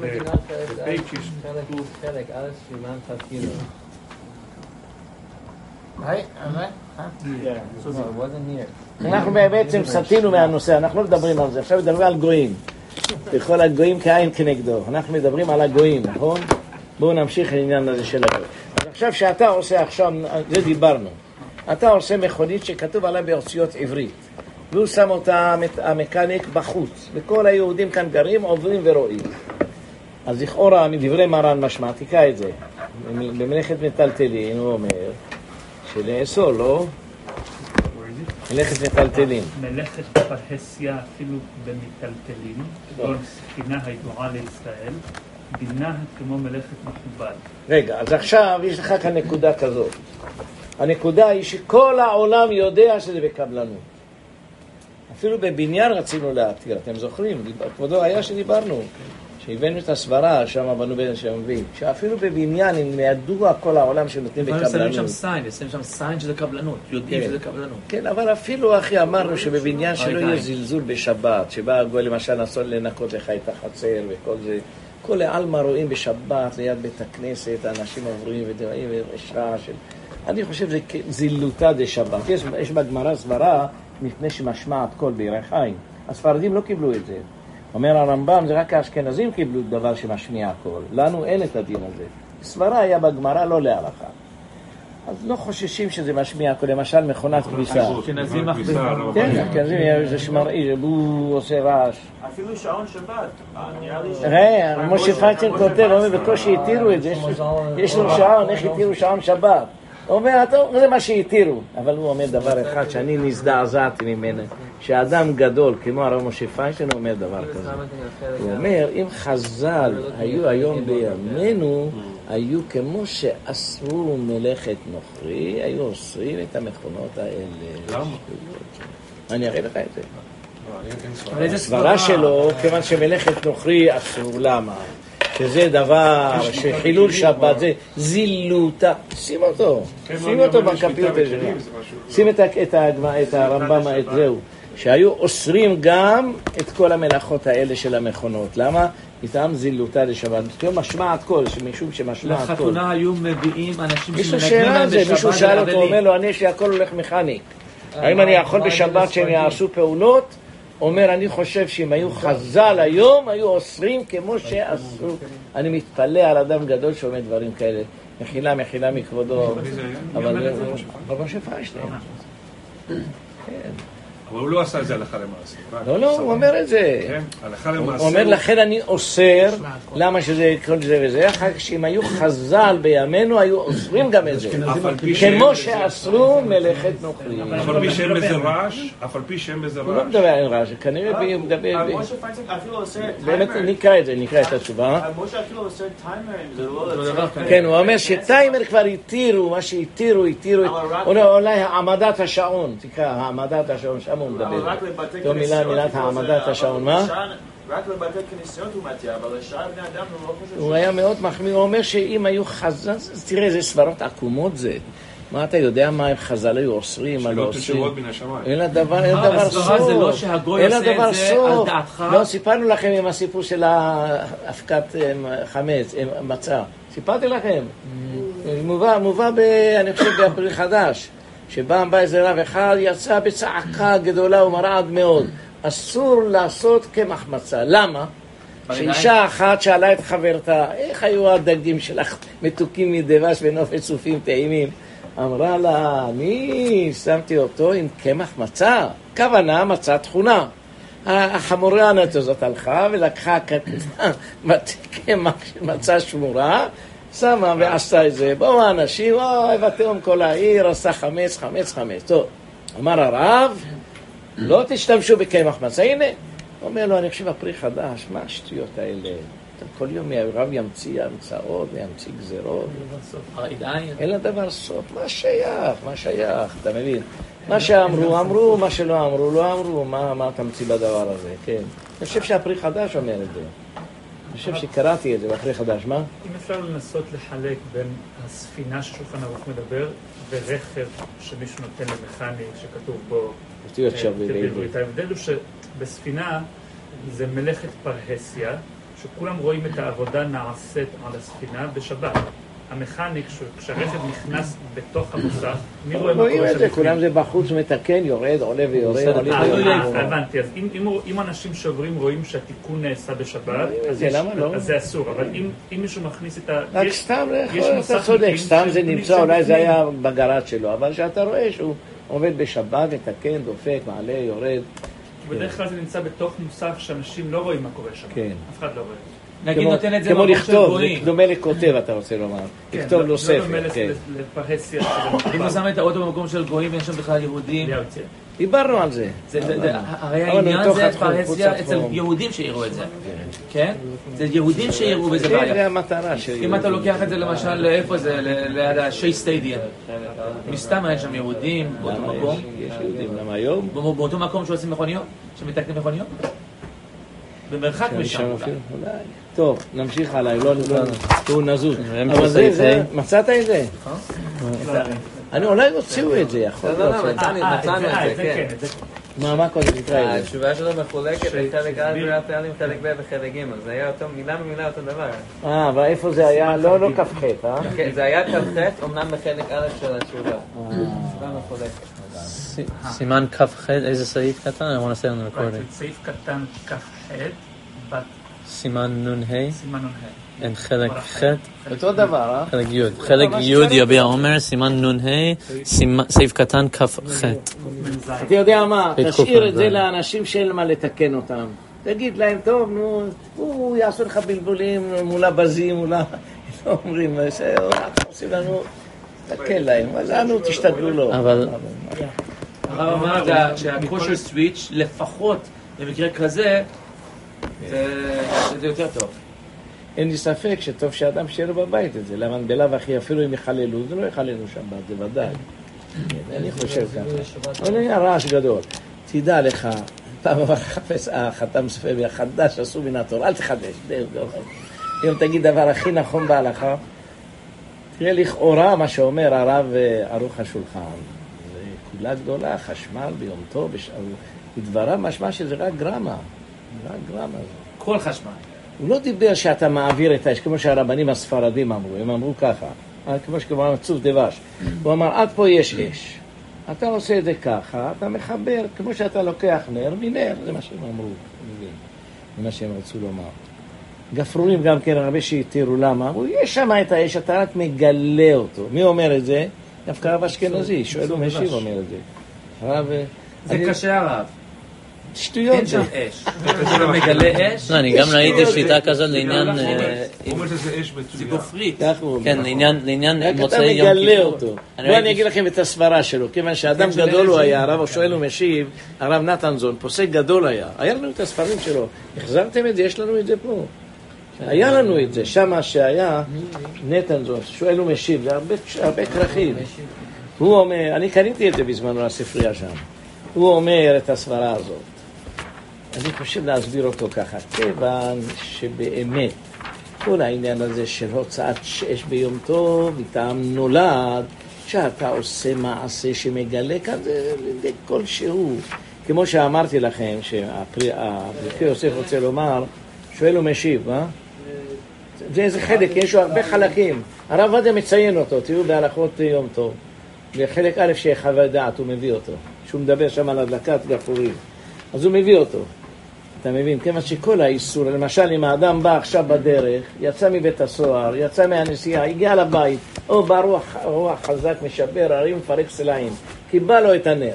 אנחנו בעצם סטינו מהנושא, אנחנו לא מדברים על זה, עכשיו מדברים על גויים. בכל הגויים כעין כנגדו. אנחנו מדברים על הגויים, נכון? בואו נמשיך לעניין הזה של הגויים. אז עכשיו שאתה עושה עכשיו, זה דיברנו. אתה עושה מכונית שכתוב עליה באותיות עברית. והוא שם אותה המקניק בחוץ. וכל היהודים כאן גרים, עוברים ורואים. אז לכאורה מדברי מרן משמע, תקרא את זה. במלאכת מטלטלין הוא אומר שלאסור, לא? מלאכת מטלטלים. מלאכת פרהסיה אפילו במטלטלים, כגון ספינה הידועה לישראל, בינה כמו מלאכת מכובד. רגע, אז עכשיו יש לך כאן נקודה כזאת. הנקודה היא שכל העולם יודע שזה בקבלנות. אפילו בבניין רצינו להתיר, אתם זוכרים? כבודו היה שדיברנו, שהבאנו את הסברה, שם בנו בין שמבין, שאפילו בבניין, אם ידוע כל העולם שנותנים בקבלנות. שמים שם סיין, שמים שם סיין שזה קבלנות, יודעים שזה קבלנות. כן, אבל אפילו, אחי, אמרנו שבבניין שלא יהיה זלזול בשבת, שבא הגוי למשל נסות לנקות לך את החצר וכל זה, כל העלמה רואים בשבת ליד בית הכנסת, האנשים עוברים ודברים, ויש רעש. אני חושב שזה זילותה דשבת. יש בגמרא סברה מפני שמשמעת קול בירך עין. הספרדים לא קיבלו את זה. אומר הרמב"ם, זה רק האשכנזים קיבלו דבר שמשמיע קול. לנו אין את הדין הזה. סברה היה בגמרא לא להלכה. אז לא חוששים שזה משמיע קול, למשל מכונת כביסה. אשכנזים מחביאים. כן, אשכנזים זה שמראי, הוא עושה רעש. אפילו שעון שבת. ראה, משה פיינשטיין כותב, אומר, בקושי התירו את זה. יש לו שעון, איך התירו שעון שבת? הוא אומר, זה מה שהתירו. אבל הוא אומר דבר אחד שאני נזדעזעתי ממנו, שאדם גדול, כמו הרב משה פיינשטיין, הוא אומר דבר כזה. הוא אומר, אם חז"ל היו היום בימינו, היו כמו שאסרו מלאכת נוכרי, היו אוסרים את המכונות האלה. למה? אני אראה לך את זה. הסברה שלו, כיוון שמלאכת נוכרי אסור, למה? שזה דבר שחילול שבת, זה זילותה. שים אותו בקמפיוטר שלנו. שים את הרמב"ם, את זהו. שהיו אוסרים גם את כל המלאכות האלה של המכונות. למה? איתם זילותה לשבת. כאילו משמעת קול, משום שמשמעת קול. לחתונה היו מביאים אנשים שמנגנים להם בשבת. מישהו שאל אותו, אומר לו, אני שהכל הולך מכניק. האם אני יכול בשבת שהם יעשו פעולות? אומר, אני חושב שאם היו חז"ל היום, היו אוסרים כמו שעשו. אני מתפלא על אדם גדול שאומר דברים כאלה. מחילה מכבודו. אבל משה פיינשטיין. כן. אבל הוא לא עשה את זה הלכה למעשה. לא, הוא אומר את זה. כן, הלכה למעשה. הוא אומר, לכן אני אוסר, למה שזה כל זה וזה. אחר כשאם היו חז"ל בימינו, היו אוסרים גם את זה. כמו שאסרו מלאכת נוכרי. אף על פי שם בזה רעש, הוא לא מדבר על רעש, כנראה הוא מדבר... באמת נקרא את התשובה. משה אפילו עושה טיימרים, כן, הוא אומר שטיימר כבר התירו, מה שהתירו, אולי העמדת השעון, תקרא, העמדת השעון, שם הוא מדבר. זו מילת העמדת השעון, מה? רק לבתי כנסיות הוא מתיר, אבל לשאר בני אדם הוא לא חושב... הוא היה מאוד מחמיא, הוא אומר שאם היו חז"ל, תראה איזה סברות עקומות זה. מה אתה יודע מה הם חז"ל היו אוסרים, מה לא אוסרים? אין לה דבר סוף. אין לה דבר סוף. לא, סיפרנו לכם עם הסיפור של ההפקת חמץ, מצה. סיפרתי לכם. מובא, אני חושב, באפריל חדש. שבא איזה רב אחד, יצא בצעקה גדולה ומרעד מאוד. אסור לעשות קמח מצה. למה? שאישה אחת שאלה את חברתה, איך היו הדגים שלך מתוקים מדבש ונופת צופים טעימים? אמרה לה, אני שמתי אותו עם קמח מצה. כוונה מצה תכונה. החמורנת הזאת הלכה ולקחה קמח מצה שמורה, שמה ועשתה את זה. באו האנשים, הבאתם כל העיר, עשה חמץ. טוב, אמר הרב, לא תשתמשו בקמח מצה. הנה, אומר לו, אני חושב הפרי חדש, מה השטויות האלה? כל יום הרב ימציא המצאות וימציא גזירות. אין לה דבר סוף. מה שייך? אתה מבין? מה שאמרו, מה שלא אמרו, לא אמרו. מה תמציא בדבר הזה? כן. אני חושב שהפרי חדש אומר את זה. אני חושב שקראתי את זה בפרי חדש. מה? אם אפשר לנסות לחלק בין הספינה ששולחן ערוך מדבר ורכב שמישהו נותן למכני שכתוב בו בעברית. ההבדל הוא שבספינה זה מלאכת פרהסיה, שכולם רואים את העבודה נעשית על הספינה בשבת. המכניק, כשהרכב נכנס בתוך המוסך, מי רואה מה קורה שם? כולם זה בחוץ מתקן, יורד, עולה ויורד. הבנתי, אז אם אנשים שעוברים רואים שהתיקון נעשה בשבת, אז זה אסור. אבל אם מישהו מכניס את ה... רק סתם, אתה צודק, סתם זה נמצא, אולי זה היה בגרת שלו, אבל שאתה רואה שהוא עובד בשבת, מתקן, דופק, מעלה, יורד. בדרך כלל זה נמצא בתוך מוסך שאנשים לא רואים מה קורה שם. כן. אף אחד לא רואה. נגיד נותן את זה כמו במקום של לכתוב, גויים. זה דומה לכותב, אתה רוצה לומר. לכתוב לו ספר. לא דומה לפרהסיה. אם הוא שם את האוטו במקום של גויים ואין שם בכלל יהודים. דיברנו על זה. הרי העניין זה פרהסיה אצל יהודים שיראו את זה. כן? זה יהודים שיראו בזה בעיה. זה המטרה של יהודים. אם אתה לוקח את זה למשל, לאיפה זה? ליד השי סטדיאם. מסתם אין שם יהודים באותו מקום. יש יהודים, למה היום? באותו מקום שעושים מכוניות? שמתקנים מכוניות? במרחק משם אולי. טוב, נמשיך הלאה, הוא נזוז. אבל זה, מצאת את זה? אני אולי הוציאו את זה, יכול להיות. מצאנו את זה, כן. מה קודם תקרא את זה? התשובה שלו מחולקת לחלק א' בריאת פעלים, חלק ב' וחלק ג'. זה היה אותו מילה במילה אותו דבר. ואיפה זה היה? לא כ"ח, כן, זה היה כ"ח, אמנם בחלק א' של התשובה. התשובה מחולקת. סימן כ"ח, איזה סעיף קטן? אני want to say on the recording. סעיף קטן כ"ח, סימן נ"ה. סימן נ"ה. אין חלק ח'. אותו דבר, חלק י'. חלק י' יביע עומר, סימן נ"ה, סעיף קטן כ"ח. אתה יודע מה, תשאיר את זה לאנשים שאין מה לתקן אותם. תגיד להם, טוב, נו, הוא יעשו לך בלבולים, מולה בזים, מולה... אומרים, עושים לנו... תקל להם, אבל לנו תשתדלו לו. אבל... הרב אמר שהכושר סוויץ' לפחות במקרה כזה זה יותר טוב. אין לי ספק שטוב שאדם שיהיה לו בבית את זה. למה בלאו הכי אפילו אם יחללו, זה לא יחללו שבת, זה ודאי. אני חושב ככה. אבל היה רעש גדול. תדע לך, פעם אבל חפש החתם ספר החדש עשו מן התורה, אל תחדש. אם תגיד דבר הכי נכון בהלכה, תראה לכאורה מה שאומר הרב ערוך השולחן. זה כולה גדולה, חשמל ביום טוב, בדבריו משמע שזה רק גרמה. רק גרמה. כל חשמל. הוא לא דיבר שאתה מעביר את האש, כמו שהרבנים הספרדים אמרו, הם אמרו ככה, כמו שכבר מצוף דבש. הוא אמר, עד פה יש אש. אתה עושה את זה ככה, אתה מחבר, כמו שאתה לוקח נר מנר, זה מה שהם אמרו, זה מה שהם רצו לומר. גפרורים גם כן הרבה שהתירו, למה? אמרו, יש שם את האש, אתה רק מגלה אותו. מי אומר את זה? דווקא הרב אשכנזי, שואל ומשיב אומר את זה. זה קשה הרב. שטויות. אין שם אש. אתה מגלה אש? לא, אני גם ראיתי שיטה כזאת לעניין... הוא אומר שזה אש מצויה. זה גופרית. כן, לעניין רק אתה מוצאי יום מגלה כיפור. אותו. בוא אני אגיד לכם את הסברה שלו, כיוון שאדם גדול הוא היה, הרב שואל ומשיב, הרב נתנזון, פוסק גדול היה. היה לנו את הספרים שלו. החזרתם את זה? יש לנו את זה פה. היה לנו את זה, שמה שהיה נתנזון, שואל ומשיב, זה הרבה כרכים. הוא אומר, אני קניתי את זה בזמנו לספרייה שם. הוא אומר את הסברה הזאת. אני חושב להסביר אותו ככה, כיוון שבאמת כל העניין הזה של הוצאת אש ביום טוב, מטעם נולד, שאתה עושה מעשה שמגלה כאן, זה לידי כלשהו. כמו שאמרתי לכם, שהפרקי יוסף רוצה לומר, שואל ומשיב, זה איזה חלק, יש לו הרבה חלקים. הרב עובדיה מציין אותו, תראו בהלכות יום טוב. בחלק א' שחווה דעת, הוא מביא אותו. שהוא מדבר שם על הדלקת גפרורים. אז הוא מביא אותו. אתה מבין? כיוון שכל האיסור, למשל אם האדם בא עכשיו בדרך, יצא מבית הסוהר, יצא מהנסיעה, הגיע לבית, או ברוח חזק משבר, הרים מפרק סלעים, כי בא לו את הנר.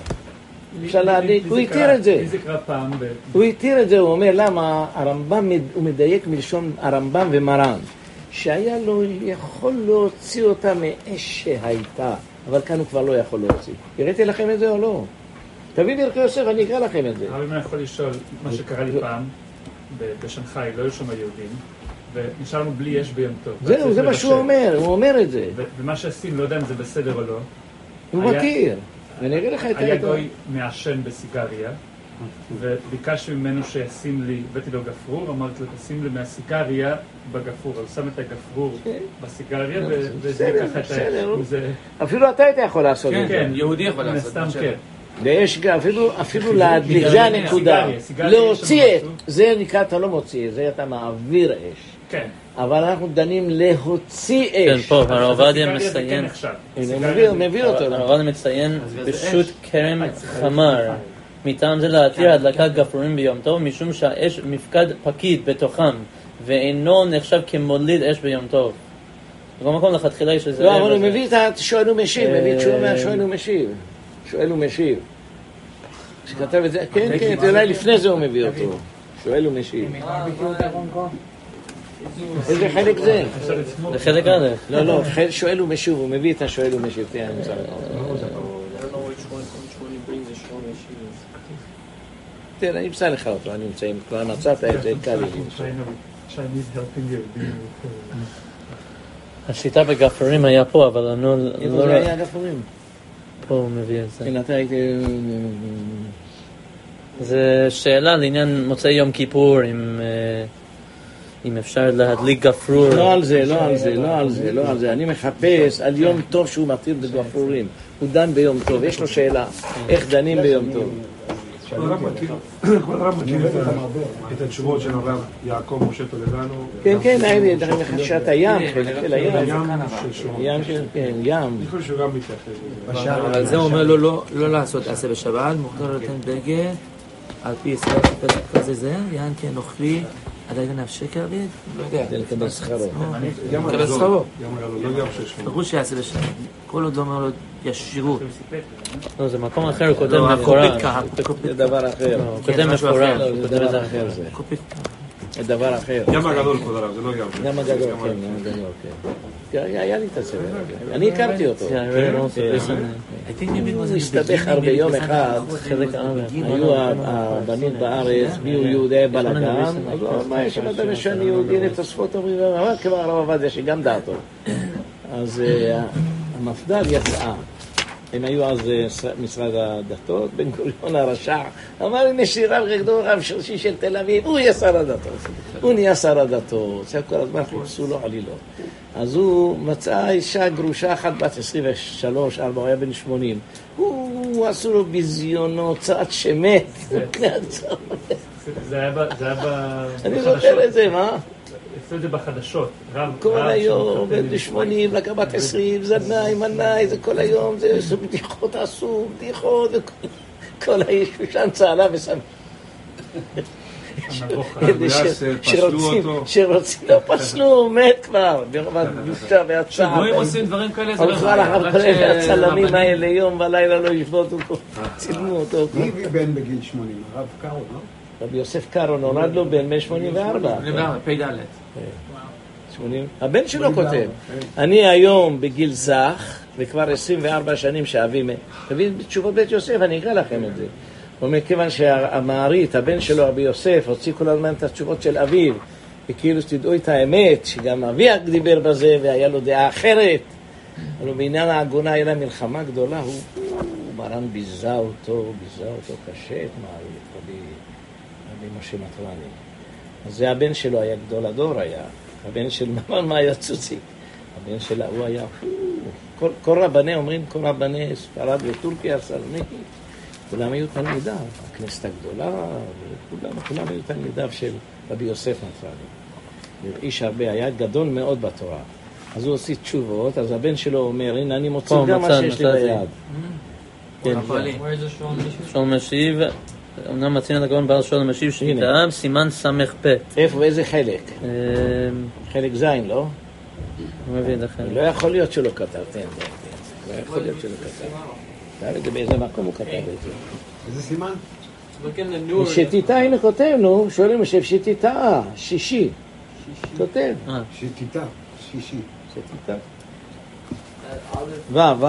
הוא התיר את זה. הוא התיר את זה, הוא אומר, למה הרמב"ם, הוא מדייק מלשון הרמב"ם ומרן, שהיה לו יכול להוציא אותה מאש שהייתה, אבל כאן הוא כבר לא יכול להוציא. הראיתי לכם את זה או לא? תביא לי ערכי יוסף, אני אקרא לכם את זה. הרב, אם אני יכול לשאול, מה שקרה לי פעם, בשנגחאי, לא היו שם היהודים, ונשארנו בלי אש ביום טוב. זהו, זה מה שהוא אומר, הוא אומר את זה. ומה שעשינו, לא יודע אם זה בסדר או לא. הוא מכיר. ואני אראה לך את היה גוי מעשן בסיגריה, וביקשתי ממנו שישים לי, הבאתי לו גפרור, אמרתי לו, תשים לי מהסיגריה בגפרור. הוא שם את הגפרור בסיגריה, וזה ככה את האש. אפילו אתה היית יכול לעשות את זה. כן, יהודי יכול לעשות. סתם כן. ויש אפילו להדליק, זה הנקודה. להוציא את זה נקרא, אתה לא מוציא, זה אתה מעביר אש. כן. אבל אנחנו דנים להוציא אש. כן, פה, הרב עובדיה מציין. מביא אותו. הרב עובדיה מציין פשוט כרם חמר. מטעם זה להתיר הדלקת גפרורים ביום טוב, משום שהאש מפקד פקיד בתוכם, ואינו נחשב כמוליד אש ביום טוב. בכל מקום לכתחילה יש לזה... לא, אבל הוא מביא את השואל ומשיב, מביא תשובה מהשואל ומשיב. שואל ומשיב. שכתב את זה, כן, אולי לפני זה הוא מביא אותו. שואל ומשיב. איזה חלק זה? זה חלק א'. לא, שואל ומשיב, הוא מביא את השואל ומשיב. תראה, אני אמצא לך אותו, אני אמצא, אם כבר מצאת את זה, קל לי. השיטה בגפרים היה פה, אבל אני לא... איפה זה היה גפרים? פה הוא מביא את זה. הנה, אתה הייתי... זה שאלה לעניין מוצאי יום כיפור, אם אפשר להדליק גפרור. לא על זה. אני מחפש על יום טוב שהוא מתיר בגפרורים. הוא דן ביום טוב. יש לו שאלה, איך דנים ביום טוב? כבוד הרב מכיר את התשובות של הרב יעקב משה טולדנו. כן, אני מחשת הים, ים. אני חושב שהוא גם מתייחס. אבל זה אומר לו לא לעשות עשה בשבת, מוכר לתת בגד, על פי ישראל כזה זה, יען כן נוכלי, עדיין נפשי כעביד, לא יודע. זה לקבל שכרו. לקבל שכרו. לא גם שש. ברור שיעשה בשבת. כל עוד לא אומר לו ישירות. לא, זה מקום אחר, הוא כותב מפורש. זה דבר אחר. הוא כותב מפורש. זה דבר אחר זה. זה דבר אחר. ים הגדול, כבוד הרב, זה לא ים. ים הגדול, כן. היה לי את הספר. אני הכרתי אותו. הוא הסתבך הרבה יום אחד. היו הבנים בארץ, ביו יהודי בלגן. אז מה יש עם אדם שאני יהודי לתוספות אומרים, אבל כמו הרב עובדיה שגם דעתו. אז המפד"ל יצאה. הם היו אז משרד הדתות, בן גוריון הרשע, אמר הנה שירב רגדו רב שרשי של תל אביב, הוא יהיה שר הדתות. הוא נהיה שר הדתות, כל הזמן חיפשו לו עלילות. אז הוא מצא אישה גרושה אחת בת 23, הוא היה בן 80. הוא עשו לו ביזיונות, צעד שמת. זה היה אני זוכר את זה, מה? עשו את זה בחדשות. כל היום, בן 80, לקבת 20, זנאי, מנאי, זה כל היום, זה בדיחות עשו, בדיחות, כל הישושן צהלה ושם. שרוצים, לא פסלו, הוא מת כבר, שגויים עושים דברים כאלה, זה לא הלכו על הצלמים האלה, יום ולילה לא ישבות אותו, צילמו אותו. מי בן בגיל 80? הרב קארו, לא? רבי יוסף קארו נולד לו בן 84. פ"ד. הבן שלו כותב, אני היום בגיל זך, וכבר 24 שנים שאבי מת. תביא בתשובות בית יוסף, אני אקרא לכם את זה. הוא אומר, כיוון שהמערית, הבן שלו, רבי יוסף, הוציא כל הזמן את התשובות של אביו, וכאילו שתדעו את האמת, שגם אבי דיבר בזה, והיה לו דעה אחרת. אבל בעניין העגונה היה לה מלחמה גדולה, הוא מרן ביזה אותו קשה, את מערית, רבי משה מטרני. אז זה הבן שלו היה גדול הדור, היה. הבן של מרן מה היה צוצי. הבן שלה הוא היה, כל רבני, אומרים, כל רבני ספרד וטורקיה, סלוניקי, כולם היו תלמידיו, הכנסת הגדולה, כולם היו תלמידיו של רבי יוסף נפרני. איש הרבה, היה גדול מאוד בתורה. אז הוא עושה תשובות, אז הבן שלו אומר, הנה אני מוציא גם מה שיש לי ביד. שואל משיב, אמנם מציין את הגאון בעל שואל משיב שניתן, סימן סמך פ'. איפה, איזה חלק? חלק זין, לא? הוא מביא את החלק. לא יכול להיות שלא כתב, לא יכול להיות שלא כתב. תראה, באיזה מקום הוא כתב את זה. איזה סימן? שתיתה, הנה כותב, נו, שואלים משיב שתיתה, שישי. כותב. שתיתה, שישי. שתיתה. וו.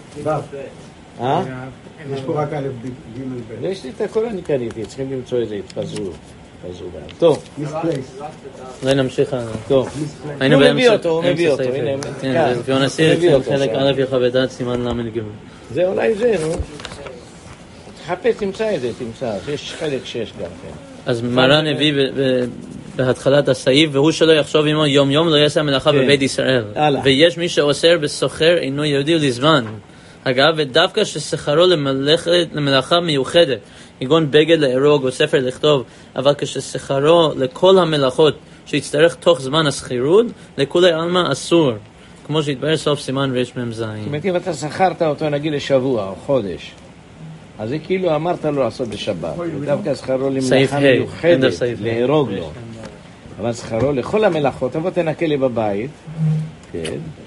יש פה רק א' ג' ב'. יש לי את הכל אני קניתי, צריכים למצוא איזה התפזרו. טוב. אולי נמשיך. טוב. הוא מביא אותו. ויונסיר חלק א' יכבדת סימן למד ג'. זה אולי זה, נו. תחפש, תמצא את זה, תמצא. יש חלק שיש גם כן. אז מרן הביא בהתחלת הסעיף, והוא שלא יחשוב עמו יום יום לא יעשה מלאכה בבית ישראל. ויש מי שאוסר בסוחר אינו יהודי לזמן. אגב, ודווקא ששכרו למלאכה מיוחדת, כגון בגד לארוג או ספר לכתוב, אבל כששכרו לכל המלאכות שיצטרך תוך זמן הסחירות, לכולי עלמא אסור, כמו שהתברר סוף סימן רמ"ז. זאת אומרת, אם אתה שכרת אותו נגיד לשבוע או חודש, אז זה כאילו אמרת לו לעשות בשבת, ודווקא שכרו למלאכה מיוחדת, לארוג לו. אבל שכרו לכל המלאכות, אבל תנקה לי בבית, כן.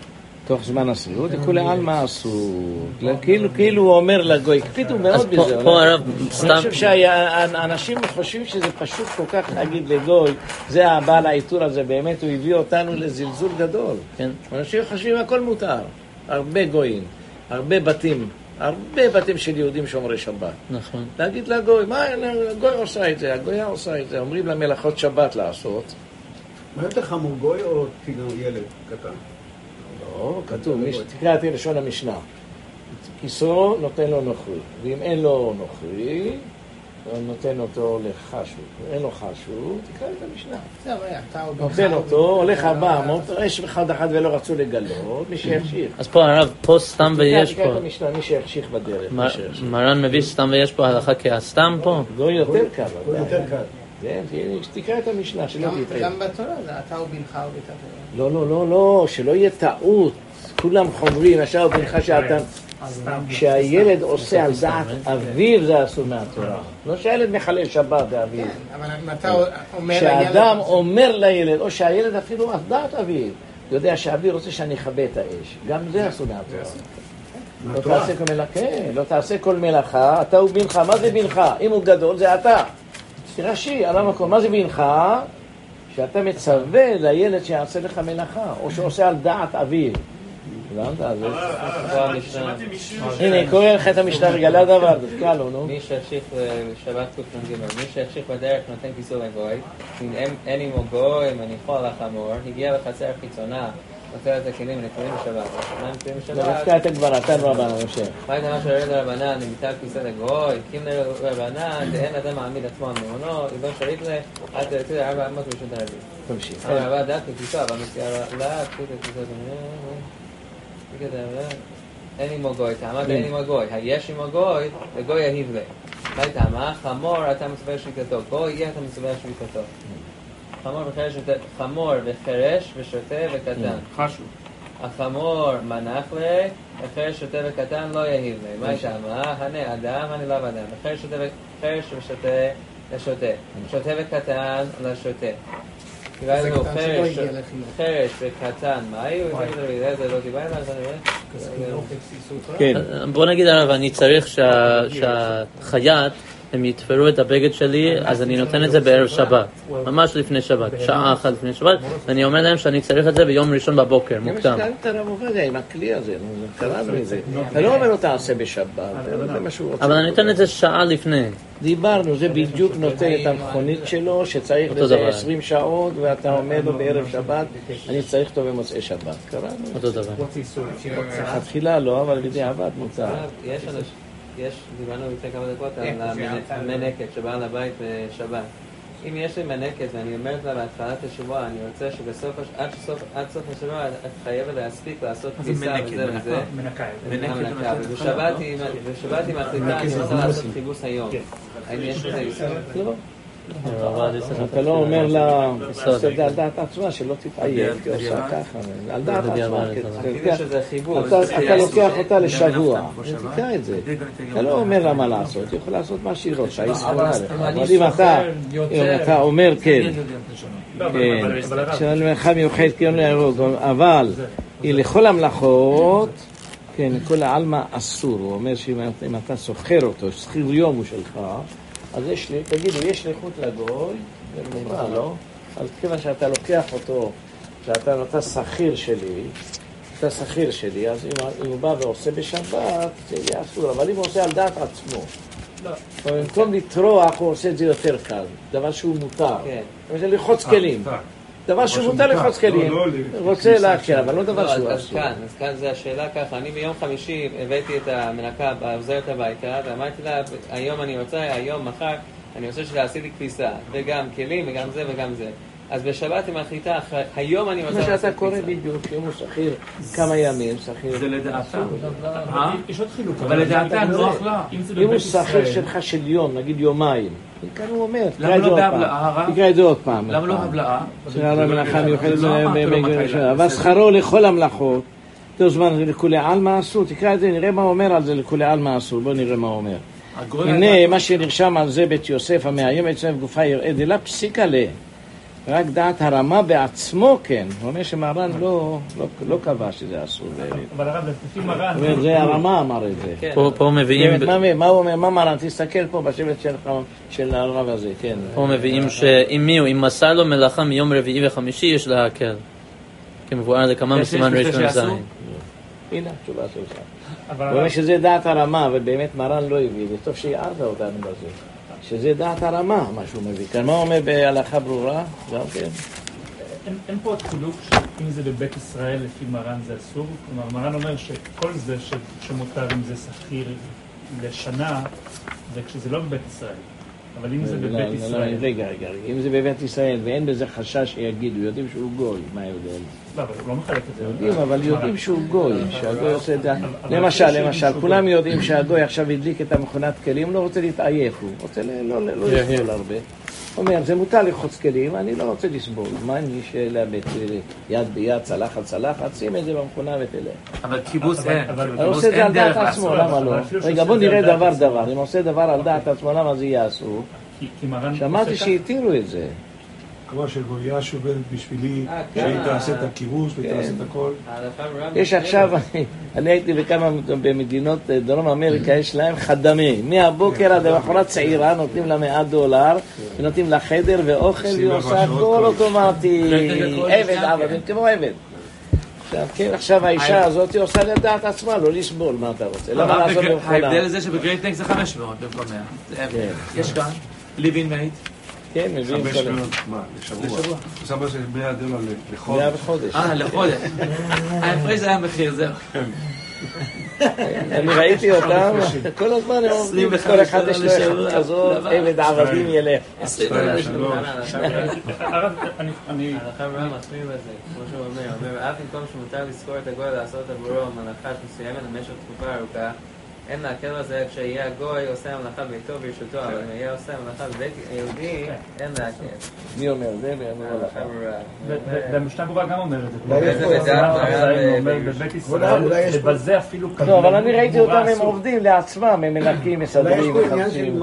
תוך זמן הסבירות, לכולי עלמא אסור. כאילו הוא אומר לגוי, הקפידו מאוד בזה. אז פה הרב סתם... אני חושב שהאנשים חושבים שזה פשוט כל כך להגיד לגוי, זה הבעל העיטור הזה, באמת הוא הביא אותנו לזלזול גדול. אנשים חושבים הכל מותר. הרבה גויים, הרבה בתים של יהודים שומרי שבת. נכון. להגיד לגוי, מה, הגוי עושה את זה, הגויה עושה את זה, אומרים למלאכות שבת לעשות. מה יותר חמור, גוי או ילד קטן? לא, כתוב, תקרא את לשון המשנה. כיסו נותן לו נוכרי, ואם אין לו נוכרי, נותן אותו לחשו. אין לו חשו, תקרא את המשנה. נותן אותו, הולך 400, יש אחד ולא רצו לגלות, מי שיחשיך. אז פה הרב, פה סתם ויש פה. תקרא את המשנה, מי שיחשיך בדרך. מרן מביא סתם ויש פה הלכה כהסתם פה? לא יותר קל. יותר קל. תקרא את המשנה, שלא תתראה. גם בתורה זה אתה ובנך ובתת. לא, שלא יהיה טעות. כולם חומרים, עכשיו ובנך שאתה... כשהילד עושה על דעת אביו זה אסור מהתורה. לא שהילד מחלל שבת באביו. כשאדם אומר לילד, או שהילד אפילו על דעת אביו, יודע שאביו רוצה שאני אכבה את האש. גם זה אסור מהתורה. לא תעשה כל מלאכה, אתה ובנך. מה זה בנך? אם הוא גדול זה אתה. רש"י, על המקום, מה זה בנך? שאתה מצווה לילד שיעשה לך מלאכה, או שעושה על דעת אביו. הנה, קורא לך את המשנה רגע, לא דבר, תקרא לו, נו. מי שהחשיך שבת ק"ג, מי שהחשיך בדרך נותן כיסו לגוי, אם אין עמו גוי, מניחו על החמור, הגיע לחצר חיצונה, נותן את הכלים ונקראים בשבת. מה נקראים בשבת? דווקא אתם כבר נתן רבנן, המשך. מה הייתה של הרד הרבנן, נמיטל כיסא לגוי, קים לרבנן, דאין אדם מעמיד עצמו על מעונו, איבון שריק לה, עד תרצו 400 בשעות הרבי. תמשיך. הרבא דעת ככיסו, אבל מציעה לה, קחו את הכיסו, אין עמו גוי, טעמת אין עמו גוי, היש עמו גוי, לגוי יהיב לי. מה טעמה? חמור אתה מצווה שביתתו, גוי יהיה אתה מצווה שביתתו. חמור וחרש ושוטה וקטן. חשו. החמור מנח לי, החרש שוטה וקטן לא יהיב לי. מה טעמה? הנה אדם, הנה לאו אדם. חרש ושוטה לשוטה. שוטה וקטן לשוטה. קיבלנו חרש וקטן, מה היו? זה לא קיבלנו? כן. בוא נגיד הרב, אני צריך שהחייט הם יתפרו את הבגד שלי, אז אני נותן את זה בערב שבת, ממש לפני שבת, שעה אחת לפני שבת, ואני אומר להם שאני צריך את זה ביום ראשון בבוקר, מוקדם. אתה לא עובד עם הכלי הזה, קראנו את זה. אתה לא אומר לו תעשה בשבת, זה מה שהוא רוצה. אבל אני נותן את זה שעה לפני. דיברנו, זה בדיוק נותן את המכונית שלו, שצריך לזה 20 שעות, ואתה אומר לו בערב שבת, אני צריך אותו במוצאי שבת. קראנו. אותו דבר. התחילה לא, אבל בדיעבד מוצא. יש, דיברנו לפני כמה דקות על המנקת שבאה לבית בשבת. אם יש לי מנקת ואני אומרת לה בהתחלת השבוע, אני רוצה עד סוף השבוע את חייבת להספיק לעשות כביסה וזה וזה. מנקה. ובשבת היא מחליטה, אני רוצה לעשות חיבוס היום. האם יש לזה איסור? לא. אתה לא אומר לה, על דעת עצמה שלא תתעייף, כי עושה ככה, על דעת עצמה, אתה לוקח אותה לשבוע, תקרא את זה, אתה לא אומר לה מה לעשות, היא יכולה לעשות מה שהיא רוצה, היא סכונה לך, אבל אם אתה אומר כן, שאני מלאכה מיוחדת כי אין להרוג, אבל היא לכל המלאכות, כן, לכל העלמא אסור, הוא אומר שאם אתה סוחר אותו, שכיר יום הוא שלך, אז תגידו, יש שליחות לגוי, זה נורא, לא? אז כיוון שאתה לוקח אותו, שאתה שכיר שלי, אז אם הוא בא ועושה בשבת, זה יהיה אסור, אבל אם הוא עושה על דעת עצמו, במקום לטרוח, הוא עושה את זה יותר קל, דבר שהוא מותר. זה לחוץ כלים. דבר שהוא מותר לחוץ כלים, רוצה להקל, אבל לא דבר שהוא אסור. אז כאן זה השאלה ככה, אני ביום חמישי הבאתי את המנקה בעוזרת הביתה, ואמרתי לה, היום אני רוצה, היום, מחר, אני רוצה שתעשי לי כביסה, וגם כלים, וגם זה וגם זה. אז בשבת היא מחליטה, היום אני רוצה לעשות כביסה. מה שאתה קורא בדיוק, אם הוא שכיר כמה ימים, שכיר... זה לדעתה. יש עוד חילוק. אבל לדעתה נוח לה. אם הוא שכיר שלך של יום, נגיד יומיים, כאן הוא אומר, למה לא בהבלעה? תקרא את זה עוד פעם. למה לא הבלעה? המלאכה מיוחדת אבל שכרו לכל המלאכות, אותו זמן לכולי עלמא אסור, תקרא את זה, נראה מה הוא אומר על זה לכולי עלמא אסור, בוא נראה מה הוא אומר. הנה מה שנרשם על זה בית יוסף המאיים אצלם גופה יראה דלה פסיקה לה, רק דעת הרמה בעצמו כן. הוא אומר שמרן לא קבע שזה אסור. אבל הרב, לפי מרן... זה הרמה אמר את זה. פה מביאים... מה הוא אומר? מה מרן? תסתכל פה בשבט של הרב הזה, כן. פה מביאים שאם מיהו, אם מסר לו מלאכה מיום רביעי וחמישי, יש להקל. כמבואר לכמה מסימן ראשון זין. הנה, תשובה שלך. הוא אומר שזה דעת הרמה, ובאמת מרן לא הביא. זה טוב שיערת אותנו בזה. שזה דעת הרמה, מה שהוא מביא. כאן מה הוא אומר בהלכה ברורה? גם כן. אין פה עוד חילוק שאם זה בבית ישראל לפי מרן זה אסור. כלומר, מרן אומר שכל זה שמותר אם זה שכיר לשנה, זה כשזה לא בבית ישראל. אבל אם זה בבית ישראל... רגע. אם זה בבית ישראל ואין בזה חשש שיגידו, יודעים שהוא גוי, מה ההבדל? לא, אבל הוא לא מחלק את זה. יודעים, אבל יודעים שהוא גוי, שהגוי עושה את זה. למשל, כולם יודעים שהגוי עכשיו הדליק את המכונת כלים, לא רוצה להתעייף, הוא רוצה לא לסבול הרבה. הוא אומר, זה מותר לחוץ כלים, אני לא רוצה לסבול. מה אני שאלה יד ביד, צלחת, שים את זה במכונה ותלך. אבל קיבוץ אין. הוא עושה את זה על דעת עצמו, למה לא? רגע, בוא נראה דבר. אם עושה דבר על דעת עצמו, למה זה יהיה אסור? שמעתי שהתירו את זה. כמו שגויה שובדת בשבילי, שהיא תעשה את הכיבוש ותעשה את הכל. יש עכשיו, אני הייתי בכמה במדינות דרום אמריקה, יש להם חדמי. מהבוקר עד המחרת צעירה, נותנים לה $100, ונותנים לה חדר ואוכל, והיא עושה הכל אוטומטי. עבד, עבד, כמו עבד. עכשיו האישה הזאת עושה לדעת עצמה, לא לסבול, מה אתה רוצה? למה לעשות במכונה? ההבדל זה שבגרייט טנק זה 500 במקום 100. יש כאן, ליבין מייט. כן, מביאים כל... 500, מה, לשבוע? הוא שם שזה $100 לחודש. 100 בחודש. לחודש. ההפרש זה היה מחיר, זהו. אני ראיתי אותם, כל הזמן הם עובדים, כל אחד יש לו אחד כזאת, עבד עבדים ילך. הרב רם מסביר בזה, כמו שהוא אומר, אף במקום שמותר לזכור את הגוי לעשות עבורו מלאכה מסוימת במשך תקופה ארוכה, אין להקל בזה כשיהיה הגוי עושה המלאכה בביתו ברשותו, אבל אם יהיה עושה המלאכה בבית יהודי, אין להקל. מי אומר זה? והמשנה ברורה גם אומר את זה. הוא אומר בבית ישראל, ובזה אפילו... לא, אבל אני ראיתי אותם, הם עובדים לעצמם, הם מנקים, מסדרים, מחפשים.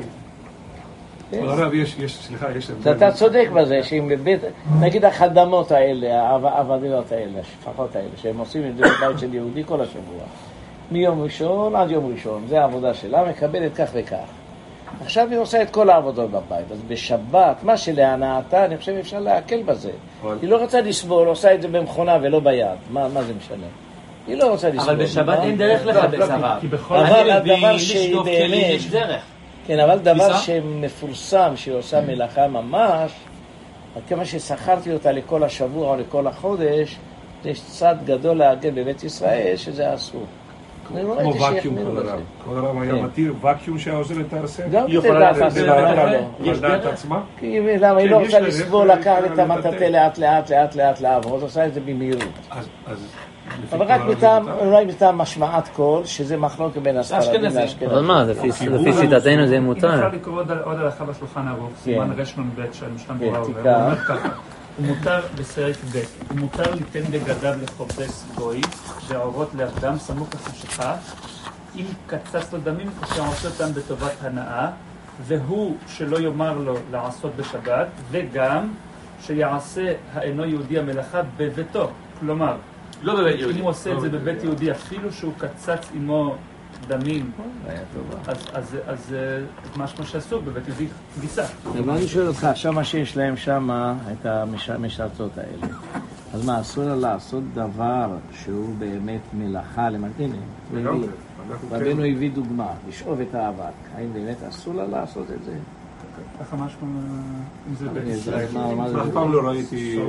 הרב, סליחה, יש... אתה צודק בזה, שאם בבית, נגיד החדמות האלה, העבדיות האלה, השפחות האלה, שהם עושים את זה בבית של יהודי כל השבוע. מיום ראשון עד יום ראשון, זה העבודה שלה, מקבלת כך וכך. עכשיו היא עושה את כל העבודות בבית, אז בשבת, מה שלהנאתה, אני חושב אפשר להקל בזה. היא לא רוצה לסבול, עושה את זה במכונה ולא ביד, מה זה משנה? היא לא רוצה לסבול. אבל בשבת אין דרך לחפש הרב. אבל הדבר שהיא באמת, כן, אבל דבר שמפורסם, שהיא עושה מלאכה ממש, כמה ששכרתי אותה לכל השבוע או לכל החודש, יש צד גדול להגן בבית ישראל שזה אסור. כמו וקיום כל הרב היה מתיר וקיום שהעוזר לתערסם? היא יכולה יש דעת עצמה? למה היא לא רוצה לסבול לקחת את המטאטה לאט לעבוד, עושה את זה במהירות. אבל רק אולי מטעם משמעת קול, שזה מחלוקת בין הספרדים לאשכנזים. אבל מה, לפי שיטתנו זה מותר. אם אפשר לקרוא עוד הלכה בשולחן ערוך, סימן רשמון ב' של משנה ברורה, הוא אומר ככה, הוא מותר בסרק ב', הוא מותר ליתן בגדיו לחובס גוי, ועורות לאדם סמוך לחשיכה, אם קצץ לו דמים, שעושה אותם בטובת הנאה, והוא שלא יאמר לו לעשות בשבת, וגם שיעשה האינו יהודי המלאכה בביתו, כלומר, לא בבית יהודי. אם הוא עושה את זה בבית יהודי, אפילו שהוא קצץ עמו דמים, אז משהו שעשו בבית יהודי כביסה. אבל אני שואל אותך, עכשיו מה שיש להם שם, את המשרצות האלה, אז מה, אסור לה לעשות דבר שהוא באמת מלאכה למתאים? רבנו הביא דוגמה, לשאוב את האבק. האם באמת אסור לה לעשות את זה? ככה משהו, אם זה בית ישראל. אף פעם לא ראיתי...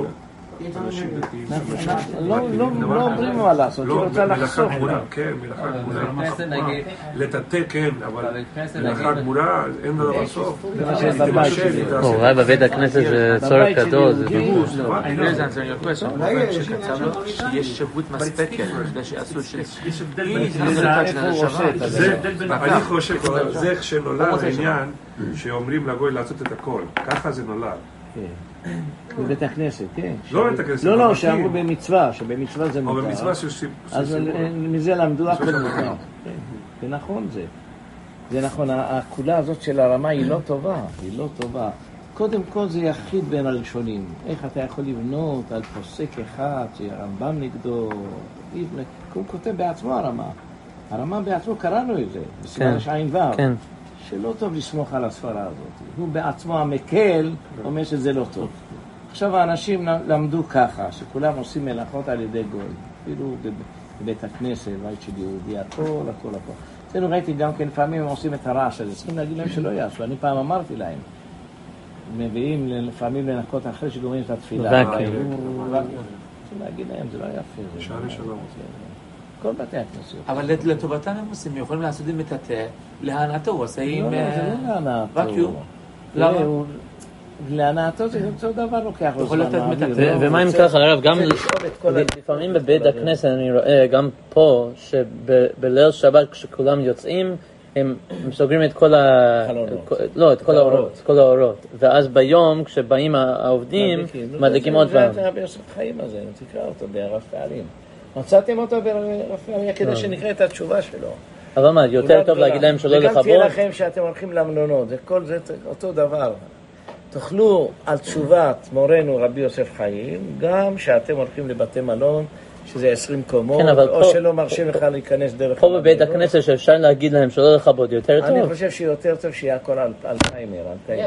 לא אומרים מה לעשות, היא רוצה לחסוך. כן, מלאכה גמורה. לטאטא כן, אבל מלאכה גמורה אין דבר סוף. אולי בבית הכנסת זה צורך גדול. יש שבות מספקת כדי שיעשו יש הבדל בין אני חושב, זה כשנולד העניין שאומרים לגוי לעשות את הכל, ככה זה נולד. בבית הכנסת, כן. לא בבית הכנסת. לא, שאמרו במצווה, שבמצווה זה מותר. או במצווה אז מזה למדו הכל מותר. זה נכון זה. זה נכון, הכולה הזאת של הרמה היא לא טובה, היא לא טובה. קודם כל זה יחיד בין הראשונים. איך אתה יכול לבנות על פוסק אחד שהרמב"ם נגדו? הוא כותב בעצמו הרמב"ם בעצמו קראנו את זה, בסימן שעין ו', שלא טוב לסמוך על הספרה הזאת. הוא בעצמו המקל אומר שזה לא טוב. עכשיו האנשים למדו ככה, שכולם עושים מלאכות על ידי גוי, אפילו בבית הכנסת, בית של יהודי, הכל. אצלנו ראיתי גם כן, לפעמים הם עושים את הרעש הזה, צריכים להגיד להם שלא יעשו. אני פעם אמרתי להם, מביאים לפעמים לנקות אחרי שגומרים את התפילה. צריכים להגיד להם, זה לא יפה. שערי שלום. כל בתי הכנסיות. אבל לטובתם הם עושים, יכולים לעשות עם את התה, להנאתו, הוא עושה עם... לא, זה לא להנאתו. וקיום. למה? להנאתו זה אותו דבר לוקח לו זמן. ומה אם ככה, הרב, גם לפעמים בבית הכנסת אני רואה, גם פה, שבליל שבת כשכולם יוצאים, הם סוגרים את כל את כל האורות. ואז ביום, כשבאים העובדים, מדליקים עוד פעם. זה רבי יוסף חיים הזה, תקרא אותו ברב פעלים. מצאתם אותו ברב פעלים, כדי שנקרא את התשובה שלו. אבל מה, יותר טוב להגיד להם שלא לכבוד? וגם תהיה לכם שאתם הולכים למלונות, זה כל זה אותו דבר. תוכלו על תשובת מורנו רבי יוסף חיים, גם שאתם הולכים לבתי מלון, שזה 20 קומות, או שלא מרשים לך להיכנס דרך... פה בבית הכנסת שאפשר להגיד להם שלא לכבוד, יותר טוב? אני חושב שיותר טוב שיהיה הכל על טיימר,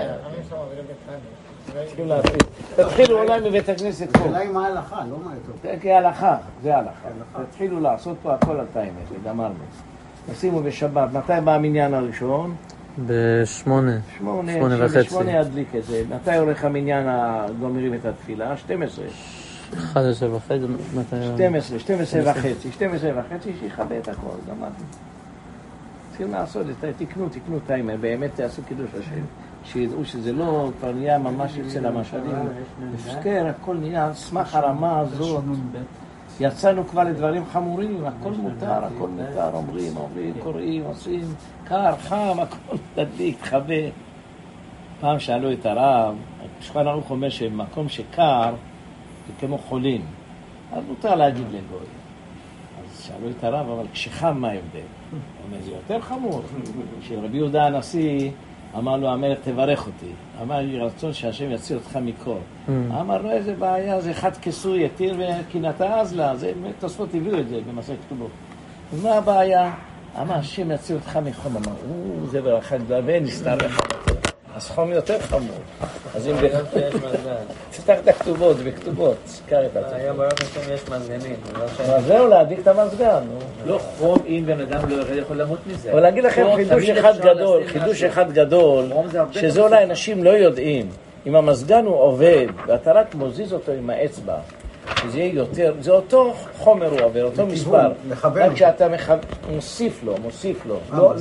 תתחילו אולי מבית הכנסת פה. אולי מה ההלכה, לא מה יותר. כהלכה, זה הלכה. תתחילו לעשות פה הכל על טיימר, גמרנו. נשימו בשבת, מתי בא המניין הראשון? בשמונה. בשמונה ידליק את זה. מתי הולך המניין הגומרים את התפילה? 12. 11 וחצי, מתי? 12 וחצי, שיכבה את הכל, גמרנו. צריכים לעשות את זה, תקנו טיימר, באמת תעשו קידוש השם. שידעו שזה לא כבר נהיה ממש אצל המשלים. מפקר, הכל נהיה, סמך הרמה הזאת. יצאנו כבר לדברים חמורים, הכל מותר, אומרים, קוראים, עושים, קר, חם, הכל תדליק, חווה. פעם שאלו את הרב, שולחן ערוך אומר שמקום שקר זה כמו חולים, אז מותר להגיד לגוי. אז שאלו את הרב, אבל כשחם מה ההבדל? הוא אומר, זה יותר חמור. כשרבי יהודה הנשיא אמר לו, המלך תברך אותי. אמר לי רצון שהשם יציל אותך מקור. אמר לו, איזה בעיה, זה אחד כסוי יתיר וקינתה אז לה. זה תוספות הביאו את זה במסכת כתובות. אז מה הבעיה? אמר, השם יציל אותך מחום. אמר, זה ברכה גדולה, ונסתר לך. אז חום יותר חמור. אז אם תפתח את הכתובות, זה בכתובות. סקר את עצמך. היה ברוך השם יש מנגנים. אז זהו, להדליק את המזגן. לא חום אם בן אדם לא יכול למות מזה. אבל להגיד לכם חידוש אחד גדול, שזה אולי אנשים לא יודעים. אם המזגן הוא עובד, ואתה רק מוזיז אותו עם האצבע, שזה יהיה יותר, זה אותו חומר הוא עובר, אותו מספר. רק כשאתה מוסיף לו,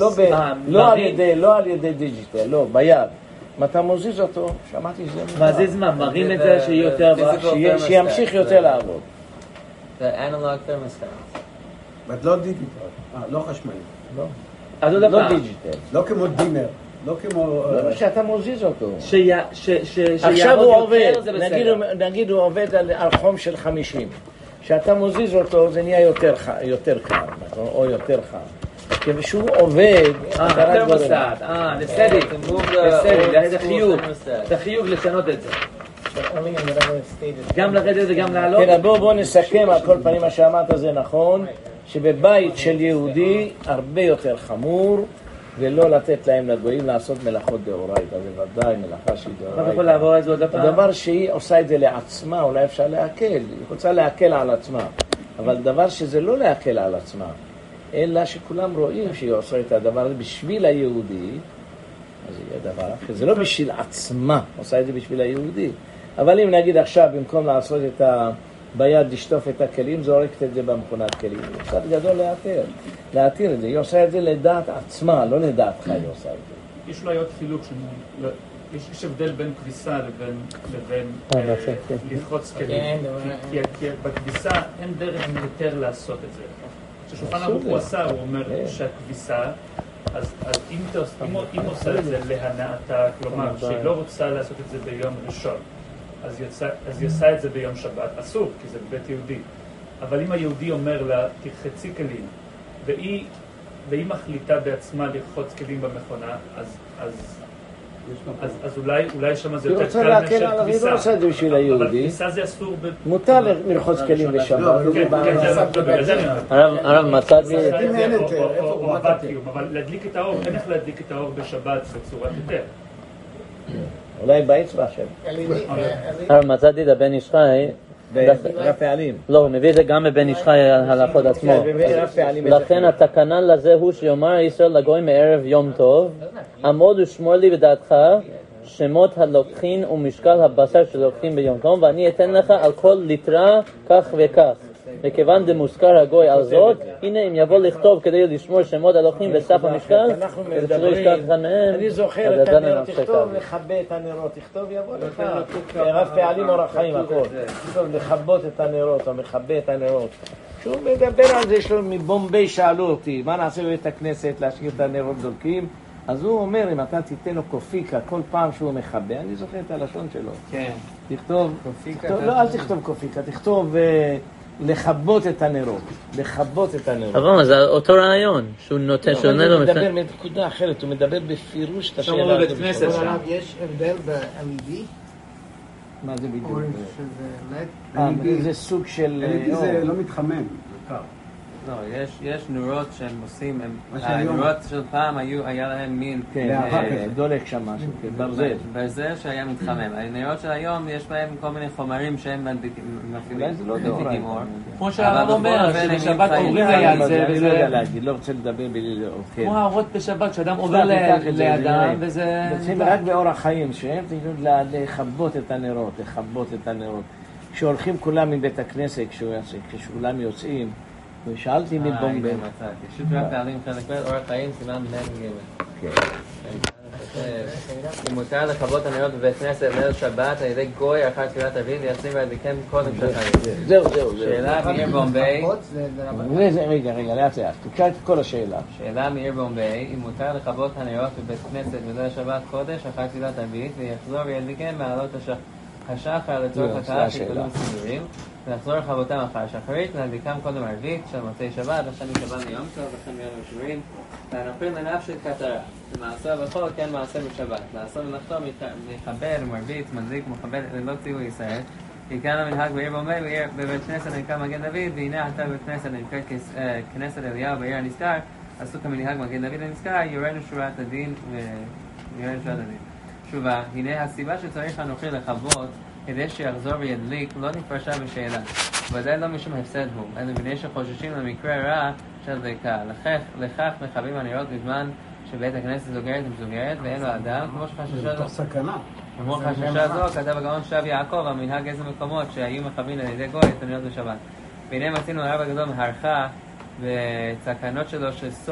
לא על ידי דיג'יטל, לא, ביד. אם אתה מוזיז אותו, שמעתי שזה... מזיז מה? מרים את זה שימשיך יותר לעבוד. זה אנלוג תרמוסטט. ואת לא דיגיטל, לא חשמלי. לא דיג'יטל. לא כמו דימר. לא כמו... לא, שאתה מוזיז אותו. עכשיו הוא עובד, נגיד הוא עובד על חום של 50. כשאתה מוזיז אותו זה נהיה יותר קר, או יותר חם. כשהוא עובד, אתה רק מוסד, זה חיוב לשנות את זה. גם לרדת וגם לעלות. כן, בואו נסכם על כל פנים מה שאמרת זה נכון, שבבית של יהודי הרבה יותר חמור, ולא לתת להם לגויים לעשות מלאכות דאורייתא, זה ודאי מלאכה שהיא דאורייתא. אתה יכול לעבור את זה עוד הפעם? הדבר שהיא עושה את זה לעצמה, אולי אפשר להקל, היא רוצה להקל על עצמה, אבל דבר שזה לא להקל על עצמה, אלא שכולם רואים שהיא עושה את הדבר הזה בשביל היהודי, אז זה דבר אחר, זה לא בשביל עצמה, עושה את זה בשביל היהודי. אבל אם נגיד עכשיו, במקום לעשות את ביד לשטוף את הכלים, זורקת את זה במכונת כלים. זה קצת גדול להתיר את זה. היא עושה את זה לדעת עצמה, לא לדעתך היא עושה את זה. יש אולי עוד חילוק, יש הבדל בין כביסה לבין ללחוץ כלים. כי בכביסה אין דרך יותר לעשות את זה. כששולחן ערוך הוא עשה, הוא אומר שהכביסה, אז אם עושה את זה להנאתה, כלומר שהיא לא רוצה לעשות את זה ביום ראשון, אז היא עושה את זה ביום שבת, אסור, כי זה בבית יהודי. אבל אם היהודי אומר לה, תרחצי כלים, והיא מחליטה בעצמה לרחוץ כלים במכונה, אז אז אולי שם זה היא יותר רוצה קל להקל מאשר עליו, היא לא כביסה. עושה את זה בשביל אבל היהודי. כביסה זה אסור מותר לרחוץ כלים בשבת. הרב מצאתי... או הוואקיום, אבל להדליק את האור, אין איך להדליק את האור בשבת בצורת יותר. אולי באצבע שם. הרב מצאתי את הבן איש חי, רפעלים. לא, הוא מביא את זה גם בבן איש חי הלכות עצמו. לכן התקנה לזה הוא שיאמר ישראל לגוי מערב יום טוב, עמוד ושמור לי בדעתך שמות הלוקחין ומשקל הבשר שלוקחים ביום טוב, ואני אתן לך על כל ליטרה כך וכך. מכיוון דמוזכר הגוי על זאת, הנה אם יבוא לכתוב כדי לשמור שמות הלוקחים וסף המשקל, אני זוכר את הנרות, תכתוב לכבה את הנרות, תכתוב יבוא לך, רב פעלים אורח חיים הכל, תכתוב לכבות את הנרות או מכבה את הנרות. כשהוא מדבר על זה, יש לו מבומבי שאלו אותי, מה נעשה בבית הכנסת להשאיר את הנרות דולקים? אז הוא אומר, אם אתה תיתן לו קופיקה כל פעם שהוא מכבה, אני זוכר את הלשון שלו. כן. תכתוב, לא, אל תכתוב קופיקה, תכתוב לכבות את הנרות, לכבות את הנרות. אבל זה אותו רעיון, שהוא נותן, שהוא עונה לו... הוא מדבר מנקודה אחרת, הוא מדבר בפירוש את השאלה. יש הבדל ב-LED? מה זה בדיוק? או זה סוג של... LED זה לא מתחמם, קר. לא, יש נורות שהם עושים, הנורות של פעם היה להם מין... דולק שם משהו, ברזל. ברזל שהיה מתחמם. הנורות של היום יש בהם כל מיני חומרים שהם מדליקים אור. כמו שהרב אומר, שבשבת עוברים ליד זה, אני לא יודע להגיד, לא רוצה לדבר בלי... כמו האורות בשבת, שאדם עובר לידם, וזה... רק באורח חיים, שהם תגידו לכבות את הנרות, לכבות את הנרות. כשהולכים כולם מבית הכנסת, כשכולם יוצאים, ושאלתי מבומבי. פשוט רק פעלים חלק ב' אורח חיים סימן מ' ג'. אם מותר לכבות הנרות בבית כנסת ליל שבת על ידי גוי אחר תפילת ערבית ויחסים והדליקים קודם של חיים. זהו. שאלה מעיר בומבי. רגע, לאט. תקרא את כל השאלה. שאלה מעיר בומבי, אם מותר לכבות הנרות בבית כנסת בליל שבת קודש אחר תפילת ערבית ויחזור וידליקים מעלות השחר לצורך הקהל שקודם סידורים ולחזור לכבותם אחר שחרית להדליקם קודם ערבית של מוצאי שבת וכן משבת ליום טוב וכן מיום השבועים והנופלים לנפשית כתרה למעשה בכל כן מעשה בשבת לעשות ולחתום מחבל ומרבית מדליק ומחבל ללא ציווי ישראל כי כאן המנהג בעיר בומבי בבית כנסת נקרא מגן דוד והנה עתה בבית כנסת נקראת כנסת אליהו בעיר הנזכר עשו כמנהג מגן דוד הנזכר יורנו שורת הדין תשובה, הנה הסיבה שצריך הנוכרי לכבות כדי שיחזור וידליק לא נתפרשה בשאלה. ודאי לא משום הפסד הוא, אלא בני שחוששים למקרה רע של דליקה. לכך מכבים הנרות בזמן שבית הכנסת סוגרת ומסוגרת ואין לו אדם, כמו שחששה זו, כתב הגאון שב יעקב, המנהג איזה מקומות שהיו מכבים על ידי גוי את הנרות בשבת. והנה מצינו הרב הגדול מהרחה וצקנות שלו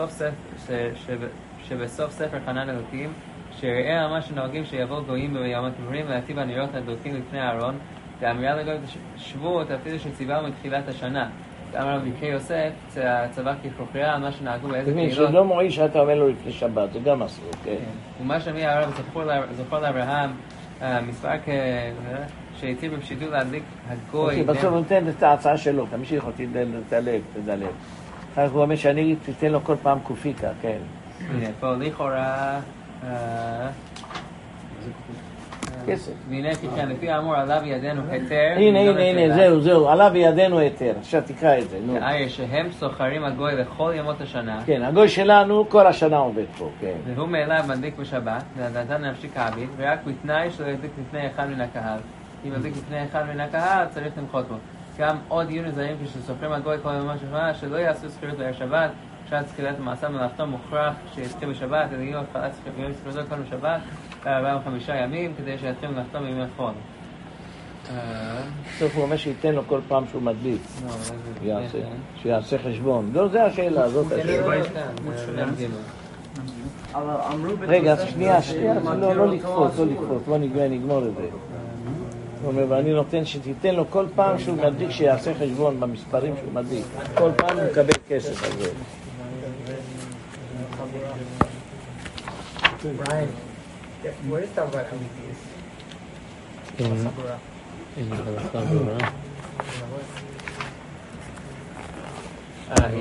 שבסוף ספר חנן אלוקים שראה ממש שנוהגים שיבואו גויים ביום הכיפורים ולהציב הנרות הדולקים לפני הארון והאמירה לגוי שבו אפילו שציווה מתחילת השנה. גם הרב ביקי יוסף צבא כחוכריה על מה שנהגו באיזה קהילות. שלא מועיל שאתה אומר לו לפני שבת, זה גם אסור, כן. ומה שמי הרב זכור לאברהם מספר שהציב בפשיטות להדליק הגוי. בסוף נותן את ההצעה שלו, תמשיך אותי תדלג. אחר כך הוא אומר שאני תיתן לו כל פעם קופיקה, כן. הנה, פה לכאורה כסף. והנה כן, לפי האמור עליו ידינו היתר. הנה, זהו, עליו ידינו היתר. עכשיו תקרא את זה, נו. שהם סוחרים הגוי לכל ימות השנה. כן, הגוי שלנו כל השנה עובד פה, כן. והוא מאליו מדליק בשבת, והדלתן נפשי כעבית, ורק בתנאי שלא ידליק לפני אחד מן הקהל. אם ידליק לפני אחד מן הקהל, צריך למחות בו. גם עוד יהיו נזהרים כשסוחרים הגוי כל ימות השנה, שלא יעשו זכירות בערב שבת, שעת זכירת מעשה מלאכתו מוכרח שיתחיל בשבת, אלא יהיו התחלת זכירתו כל בשבת, 45 ימים, כדי שיתחיל מלאכתו בימי חול. בסוף הוא אומר שייתן לו כל פעם שהוא מדליק. שיעשה חשבון. לא, זה השאלה, זאת השאלה. רגע, שנייה, לא לקפוץ, בוא נגמור את זה. הוא אומר, ואני נותן שתיתן לו כל פעם שהוא מדליק, שיעשה חשבון במספרים שהוא מדליק. כל פעם הוא מקבל כסף על זה. Brian, what is that about LEDs?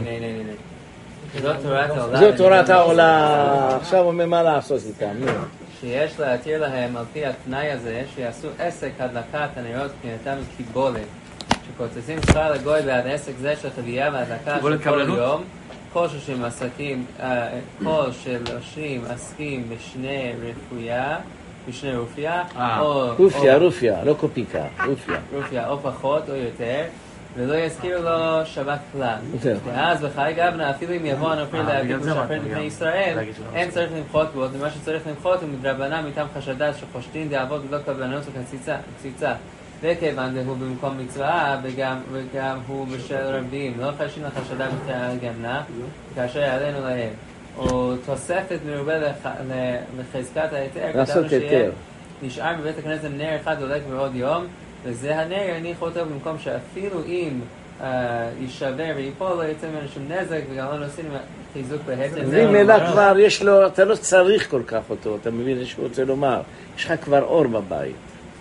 הנה. זו תורת העולם. עכשיו הוא אומר מה לעשות איתם. שיש להתיר להם על פי התנאי הזה שיעשו עסק הדלקת הנרות מבחינתם קיבולת, שקוצצים שכר לגוי בעד עסק זה של חגייה והדלקה של כל יום, כל שלושים עסקים בשני רופיה, רופיה, לא קופיקה, רופיה או פחות או יותר, ולא יזכירו לו שבת כלל. ואז בחיי גבנה, אפילו אם יבוא הנופל להגיד ושפר לפני ישראל, אין צריך למחות בו, ומה שצריך למחות הוא מדרבנן מטעם חשדת שחושדין דעבוד ולא קבלנות וקציצה. וכיוון דהוא במקום מצווה, וגם הוא בשל רבים, לא חשים לחשדה בחיי גבנה, כאשר יעלינו להם. או תוספת מרובה לחזקת היתר, כתבנו שיהיה נשאר בבית הכנסת נר אחד דולק בעוד יום, וזה הנר יניח אותו במקום שאפילו אם יישבר ויפול לא יצא ממנו שום נזק, וגם לא נוסעים חיזוק בהתן. ואם אלא כבר יש לו, אתה לא צריך כל כך אותו, אתה מבין שהוא רוצה לומר, יש לך כבר אור בבית.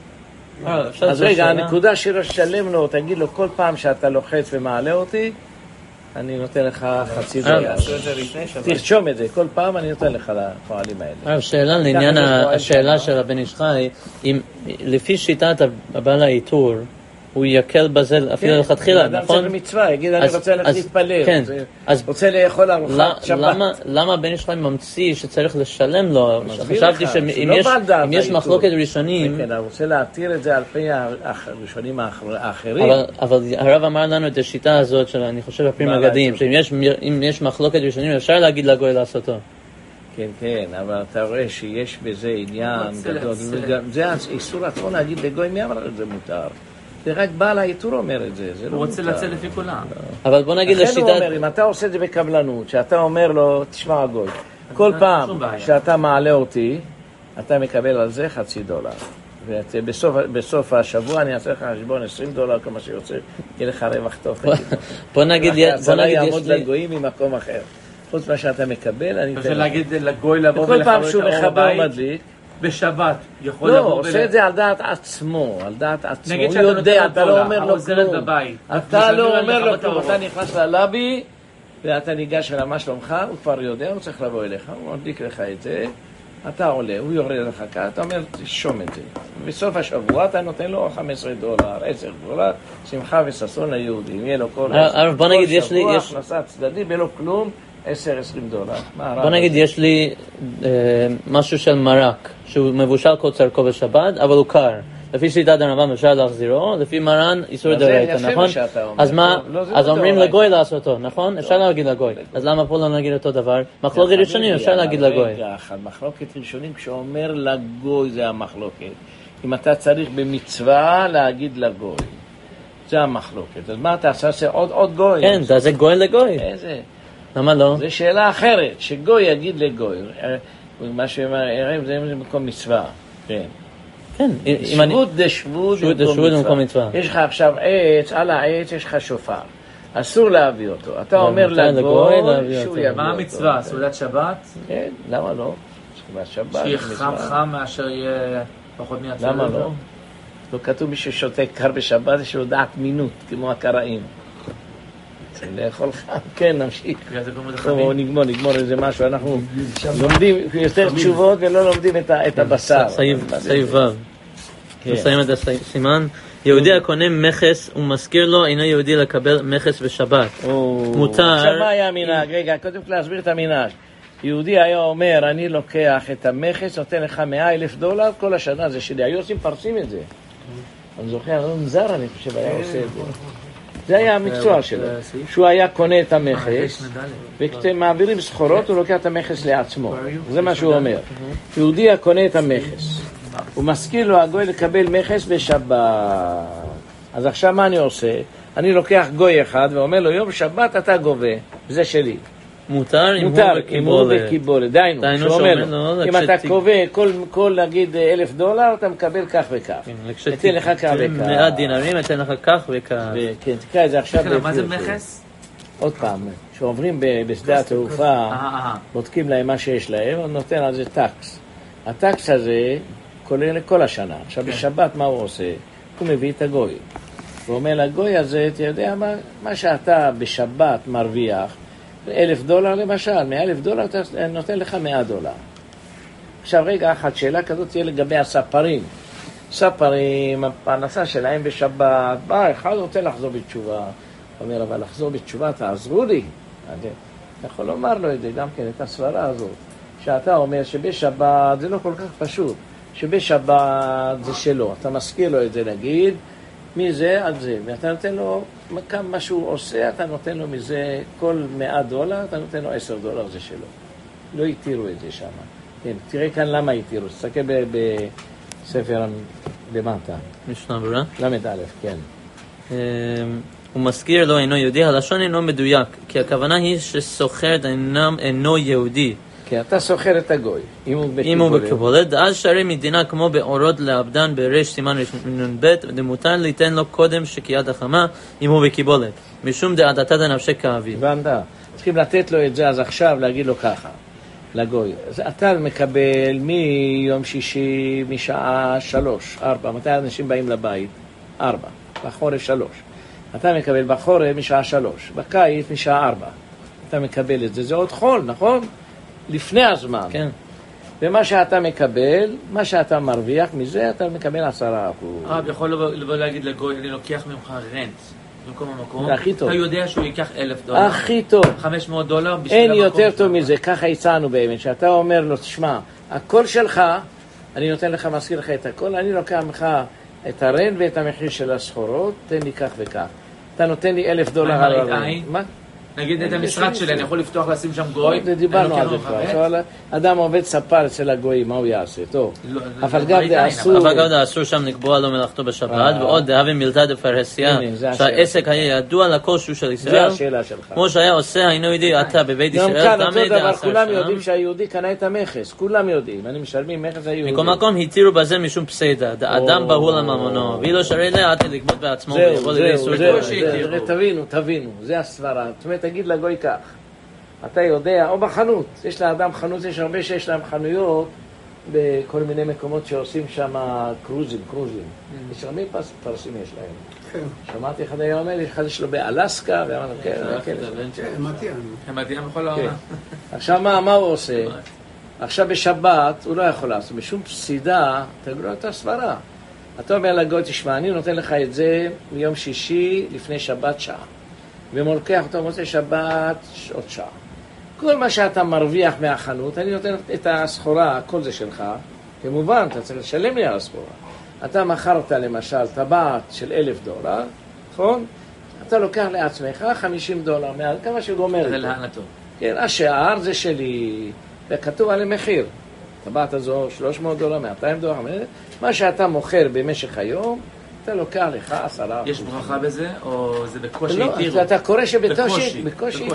אז רגע, הנקודה שלו שלם לו, תגיד לו כל פעם שאתה לוחץ ומעלה אותי, אני נותן לך חצי דולר. תרשום את זה, כל פעם אני נותן לך לפועלים האלה. שאלה לעניין השאלה של הבן איש חי, לפי שיטת הבעל האיתור, הוא יקל בזה אפילו לכתחילה, נכון? אדם צריך מצווה, יגיד אני רוצה להתפלל, רוצה לאכול ארוחת שבת. למה הבן איש חי ממציא שצריך לשלם לו? חשבתי שאם יש מחלוקת ראשונים... כן, אני רוצה להתיר את זה על פי הראשונים האחרים. אבל הרב אמר לנו את השיטה הזאת של, אני חושב, הפרים הגדיים, שאם יש מחלוקת ראשונים אפשר להגיד לגוי לעשותו. כן, כן, אבל אתה רואה שיש בזה עניין גדול. זה איסור עצמו להגיד לגוי, מי אמר את זה מותר? זה רק בעל האיתור אומר את זה, זה לא הוא רוצה לצאת לפי כולם. אבל בוא נגיד לשיטת... לכן הוא אומר, אם אתה עושה את זה בקבלנות, שאתה אומר לו, תשמע הגוי, כל פעם שאתה מעלה אותי, אתה מקבל על זה $0.50. בסוף השבוע אני אעשה לך חשבון $20, כמה שיוצא, יהיה לך רווח טוב. בוא נגיד, זה לא יעמוד לגויים ממקום אחר. חוץ מה שאתה מקבל, אני אתן להגיד לגוי לבוא וכל פעם שהוא מחבר מדליק, בשבת יכול לא, עושה את זה על דעת עצמו, על דעת עצמו. נגיד שאתה נותן אתה לא אומר לו כלום. בבית. אתה לא אומר לו כלום, אתה נכנס ללבי, ואתה ניגש אליו מה שלומך, הוא כבר יודע, הוא צריך לבוא אליך, הוא מדליק לך את זה, אתה עולה, הוא יורד לך כאן, אתה אומר, תשום את זה. בסוף השבוע אתה נותן לו $15, $10, שמחה וששון ליהודים, יהיה לו כל שבוע, הכנסה צדדית, בלא כלום, $10-20. בוא נגיד, יש לי משהו של מרק, שהוא מבושל כל צרכו בשבת, אבל הוא קר. לפי שיטת הרמב"ם אפשר להחזירו, לפי מרן איסור דאורייתא, נכון? אז אומרים לגוי לעשותו, נכון? אפשר להגיד לגוי. אז למה פה לא נגיד אותו דבר? מחלוקת ראשונים אפשר להגיד לגוי. מחלוקת ראשונים, כשאומר לגוי זה המחלוקת. אם אתה צריך במצווה להגיד לגוי. זה המחלוקת. אז מה אתה עושה? עוד גוי. כן, זה גוי לגוי. איזה? למה לא? זו שאלה אחרת, שגוי יגיד לגוי. מה שאומרים זה מקום מצווה. כן. כן. שבות דשבות במקום מצווה. יש לך עכשיו עץ, על העץ יש לך שופר. אסור להביא אותו. אתה אומר לגוי שהוא יביא אותו. מה המצווה? סעודת שבת? כן, למה לא? סעודת שבת. שיהיה חם מאשר יהיה פחות מהצלת. למה לא? לא כתוב מי ששותה קר בשבת, יש לו דעת מינות, כמו הקראים. לאכול חם, כן, נמשיך. נגמור איזה משהו, אנחנו לומדים יותר תשובות ולא לומדים את הבשר. סעיף ו'. נסיים את הסימן. יהודי הקונה מכס ומזכיר לו, אינו יהודי לקבל מכס בשבת. מותר... עכשיו מה היה המנהג? רגע, קודם כל להסביר את המנהג. יהודי היה אומר, אני לוקח את המכס, נותן לך $100,000, כל השנה זה שלי. היו עושים פרסים את זה. אני זוכר, זר אני חושב היה עושה את זה. זה היה המקצוע שלו, שהוא היה קונה את המכס, וכשמעבירים סחורות הוא לוקח את המכס לעצמו, זה מה שהוא אומר. יהודי הקונה את המכס, הוא מזכיר לו הגוי לקבל מכס בשבת. אז עכשיו מה אני עושה? אני לוקח גוי אחד ואומר לו, יום שבת אתה גובה, זה שלי. מותר אם הוא בקיבולת. דיינו, שהוא אומר לו, אם אתה קובע כל נגיד $1,000, אתה מקבל כך וכך. אתן לך כך וכך. 100 דינרים, אתן לך כך וכך. כן, תקרא את זה עכשיו. מה זה מכס? עוד פעם, כשעוברים בשדה התעופה, בודקים להם מה שיש להם, הוא נותן על זה טקס. הטקס הזה כולל לכל השנה. עכשיו בשבת מה הוא עושה? הוא מביא את הגוי. הוא אומר לגוי הזה, אתה יודע מה שאתה בשבת מרוויח, $1,000 למשל, $100,000 אתה נותן לך $100. עכשיו רגע אחת, שאלה כזאת תהיה לגבי הספרים. ספרים, הפרנסה שלהם בשבת, אחד רוצה לחזור בתשובה. הוא אומר, אבל לחזור בתשובה, תעזרו לי. אתה יכול לומר לו את זה, גם כן, את הסברה הזאת. שאתה אומר שבשבת, זה לא כל כך פשוט, שבשבת זה שלו. אתה מזכיר לו את זה, נגיד, מזה עד זה. ואתה נותן לו, כמה שהוא עושה, אתה נותן לו מזה כל $100, אתה נותן לו $10, זה שלו. לא התירו את זה שם. כן, תראה כאן למה התירו. תסתכל בספר למטה. משנה ברורה? למד א', כן. הוא מזכיר לו אינו יהודי, הלשון אינו מדויק, כי הכוונה היא שסוחר אינו יהודי. כן, אתה סוחר את הגוי, אם הוא בקיבולת, אז שערי מדינה כמו באורות לעבדן בריש סימן נ"ב, דמותר ליתן לו קודם שקיעת החמה, אם הוא בקיבולת, משום דעדתת הנפשי כאביב. הבנת? צריכים לתת לו את זה אז עכשיו, להגיד לו ככה, לגוי. אז אתה מקבל מיום שישי משעה 3, 4, מתי אנשים באים לבית? 4, בחורף 3. אתה מקבל בחורף משעה 3, בקיץ משעה 4. אתה מקבל את זה, זה עוד חול, נכון? לפני הזמן. כן. ומה שאתה מקבל, מה שאתה מרוויח מזה, אתה מקבל 10%. הרב יכול לבוא להגיד לגוי, אני לוקח ממך רנט במקום המקום. זה הכי טוב. אתה יודע שהוא ייקח $1,000. הכי טוב. $500 בשביל המקום. אין יותר טוב מזה, ככה הצענו באמת, שאתה אומר לו, תשמע, הכל שלך, אני נותן לך, מזכיר לך את הכל, אני לוקח ממך את הרנט ואת המחיר של הסחורות, תן לי כך וכך. אתה נותן לי $1,000 על הרנט. מה? נגיד את המשרד שלי, אני יכול לפתוח לשים שם גוי? דיברנו על זה כבר. אדם עובד ספר אצל הגויים, מה הוא יעשה? טוב. אבל גם זה אסור. אבל גם זה אסור שם לקבוע לו מלאכתו בשבת, ועוד דהבי מילתא דפרהסיה, שהעסק היה ידוע לכל שהוא של ישראל. זה השאלה שלך. כמו שהיה עושה, היינו יודעים, אתה בבית ישראל, גם כאן אותו דבר, כולם יודעים שהיהודי קנה את המכס. כולם יודעים. אני משלמים מכס היהודי. מכל מקום התירו בזה משום פסיידא, אדם בהול לממונו, ואילו שרי לה, עתי לגבות בעצמו, תבינו, זה הסברה. זאת אומרת, תגיד לגוי כך, אתה יודע, או בחנות, יש לאדם חנות, יש הרבה שיש להם חנויות בכל מיני מקומות שעושים שם קרוזים. יש הרבה פרסים יש להם. שמעתי אחד היה אומר, יש אחד שלו באלסקה, ואמרנו, כן, המתיין בכל העונה. עכשיו מה הוא עושה? עכשיו בשבת הוא לא יכול לעשות, בשום פסידה, תגרו את הסברה. אתה אומר לגוי, תשמע, אני נותן לך את זה מיום שישי לפני שבת שעה. ומולקח אותו מוצא שבת עוד שעה. כל מה שאתה מרוויח מהחנות, אני נותן את הסחורה, כל זה שלך, כמובן, אתה צריך לשלם לי על הסחורה. אתה מכרת למשל טבעת של $1,000, נכון? אתה לוקח לעצמך $50, כמה שגומר. זה להנתו. כן, השאר זה שלי, וכתוב על המחיר. טבעת הזו $300, $200, מה שאתה מוכר במשך היום, אתה לוקח לך 10%. יש ברכה בזה, או זה בקושי התירו? לא, אתה קורא שבקושי התירו.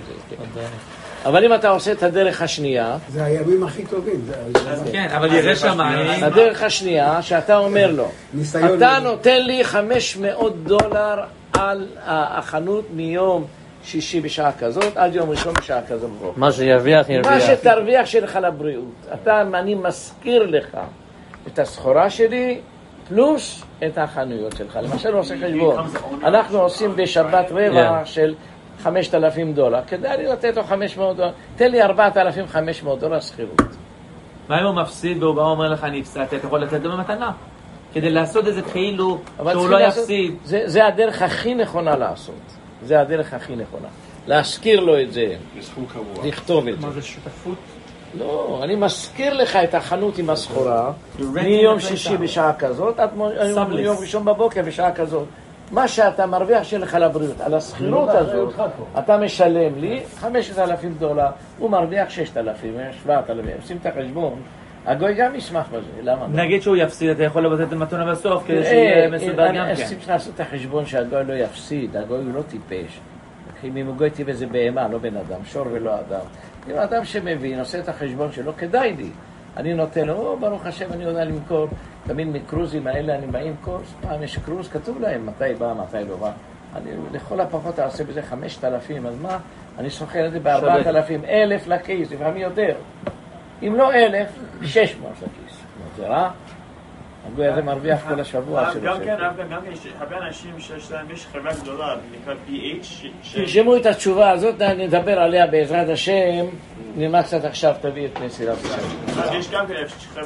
אבל אם אתה עושה את הדרך השנייה... זה הימים הכי טובים. כן, אבל יראה שמיים... הדרך השנייה, שאתה אומר לו, אתה נותן לי $500 על החנות מיום שישי בשעה כזאת, עד יום ראשון בשעה כזאת. מה שירוויח, ירוויח. מה שתרוויח שלך לבריאות. אני מזכיר לך את הסחורה שלי, פלוס את החנויות שלך. למשל עושה חשבון. אנחנו עושים בשבת רבע של $5,000. כדאי לי לתת לו $500. תן לי $4,500 שכירות. מה אם הוא מפסיד והוא בא אומר לך אני הפסדתי, אתה יכול לתת לו במתנה? כדי לעשות את זה כאילו שהוא לא יפסיד. זה הדרך הכי נכונה לעשות. זה הדרך הכי נכונה. להזכיר לו את זה. לכתוב את זה. מה זה שותפות? לא, אני מזכיר לך את החנות עם הסחורה מיום שישי בשעה כזאת עד יום ראשון בבוקר בשעה כזאת. מה שאתה מרוויח שלך לבריאות על הסחירות הזאת, אתה משלם לי $5,000, הוא מרוויח $6,000, $7,000, עושים את החשבון. הגוי גם ישמח בזה, למה? נגיד שהוא יפסיד, אתה יכול לבטל את המתונה בסוף כדי שיהיה מסודר גם כן. צריך לעשות את החשבון שהגוי לא יפסיד, הגוי הוא לא טיפש. אם הוא גוי טיפש זה בהמה, לא בן אדם, שור ולא אדם. אם אדם שמבין, עושה את החשבון שלו, כדאי לי. אני נותן לו, ברוך השם, אני יודע למכור. תמיד מקרוזים האלה, אני בא עם קורס, פעם יש קרוז, כתוב להם מתי בא, מתי לא בא. אני לכל הפחות אעשה בזה 5,000, אז מה? אני סוחר את זה ב4,000, 1,000 לכיס, לפעמים יותר. אם לא 1,000, 600 לכיס. זה רע? הגוי הזה מרוויח כל השבוע שלו. גם כן, יש הרבה אנשים שיש להם, יש חברה גדולה, נקרא PH. תרשמו את התשובה הזאת, נדבר עליה בעזרת השם. נלמד קצת עכשיו, תביא את מסילת השם. יש גם כן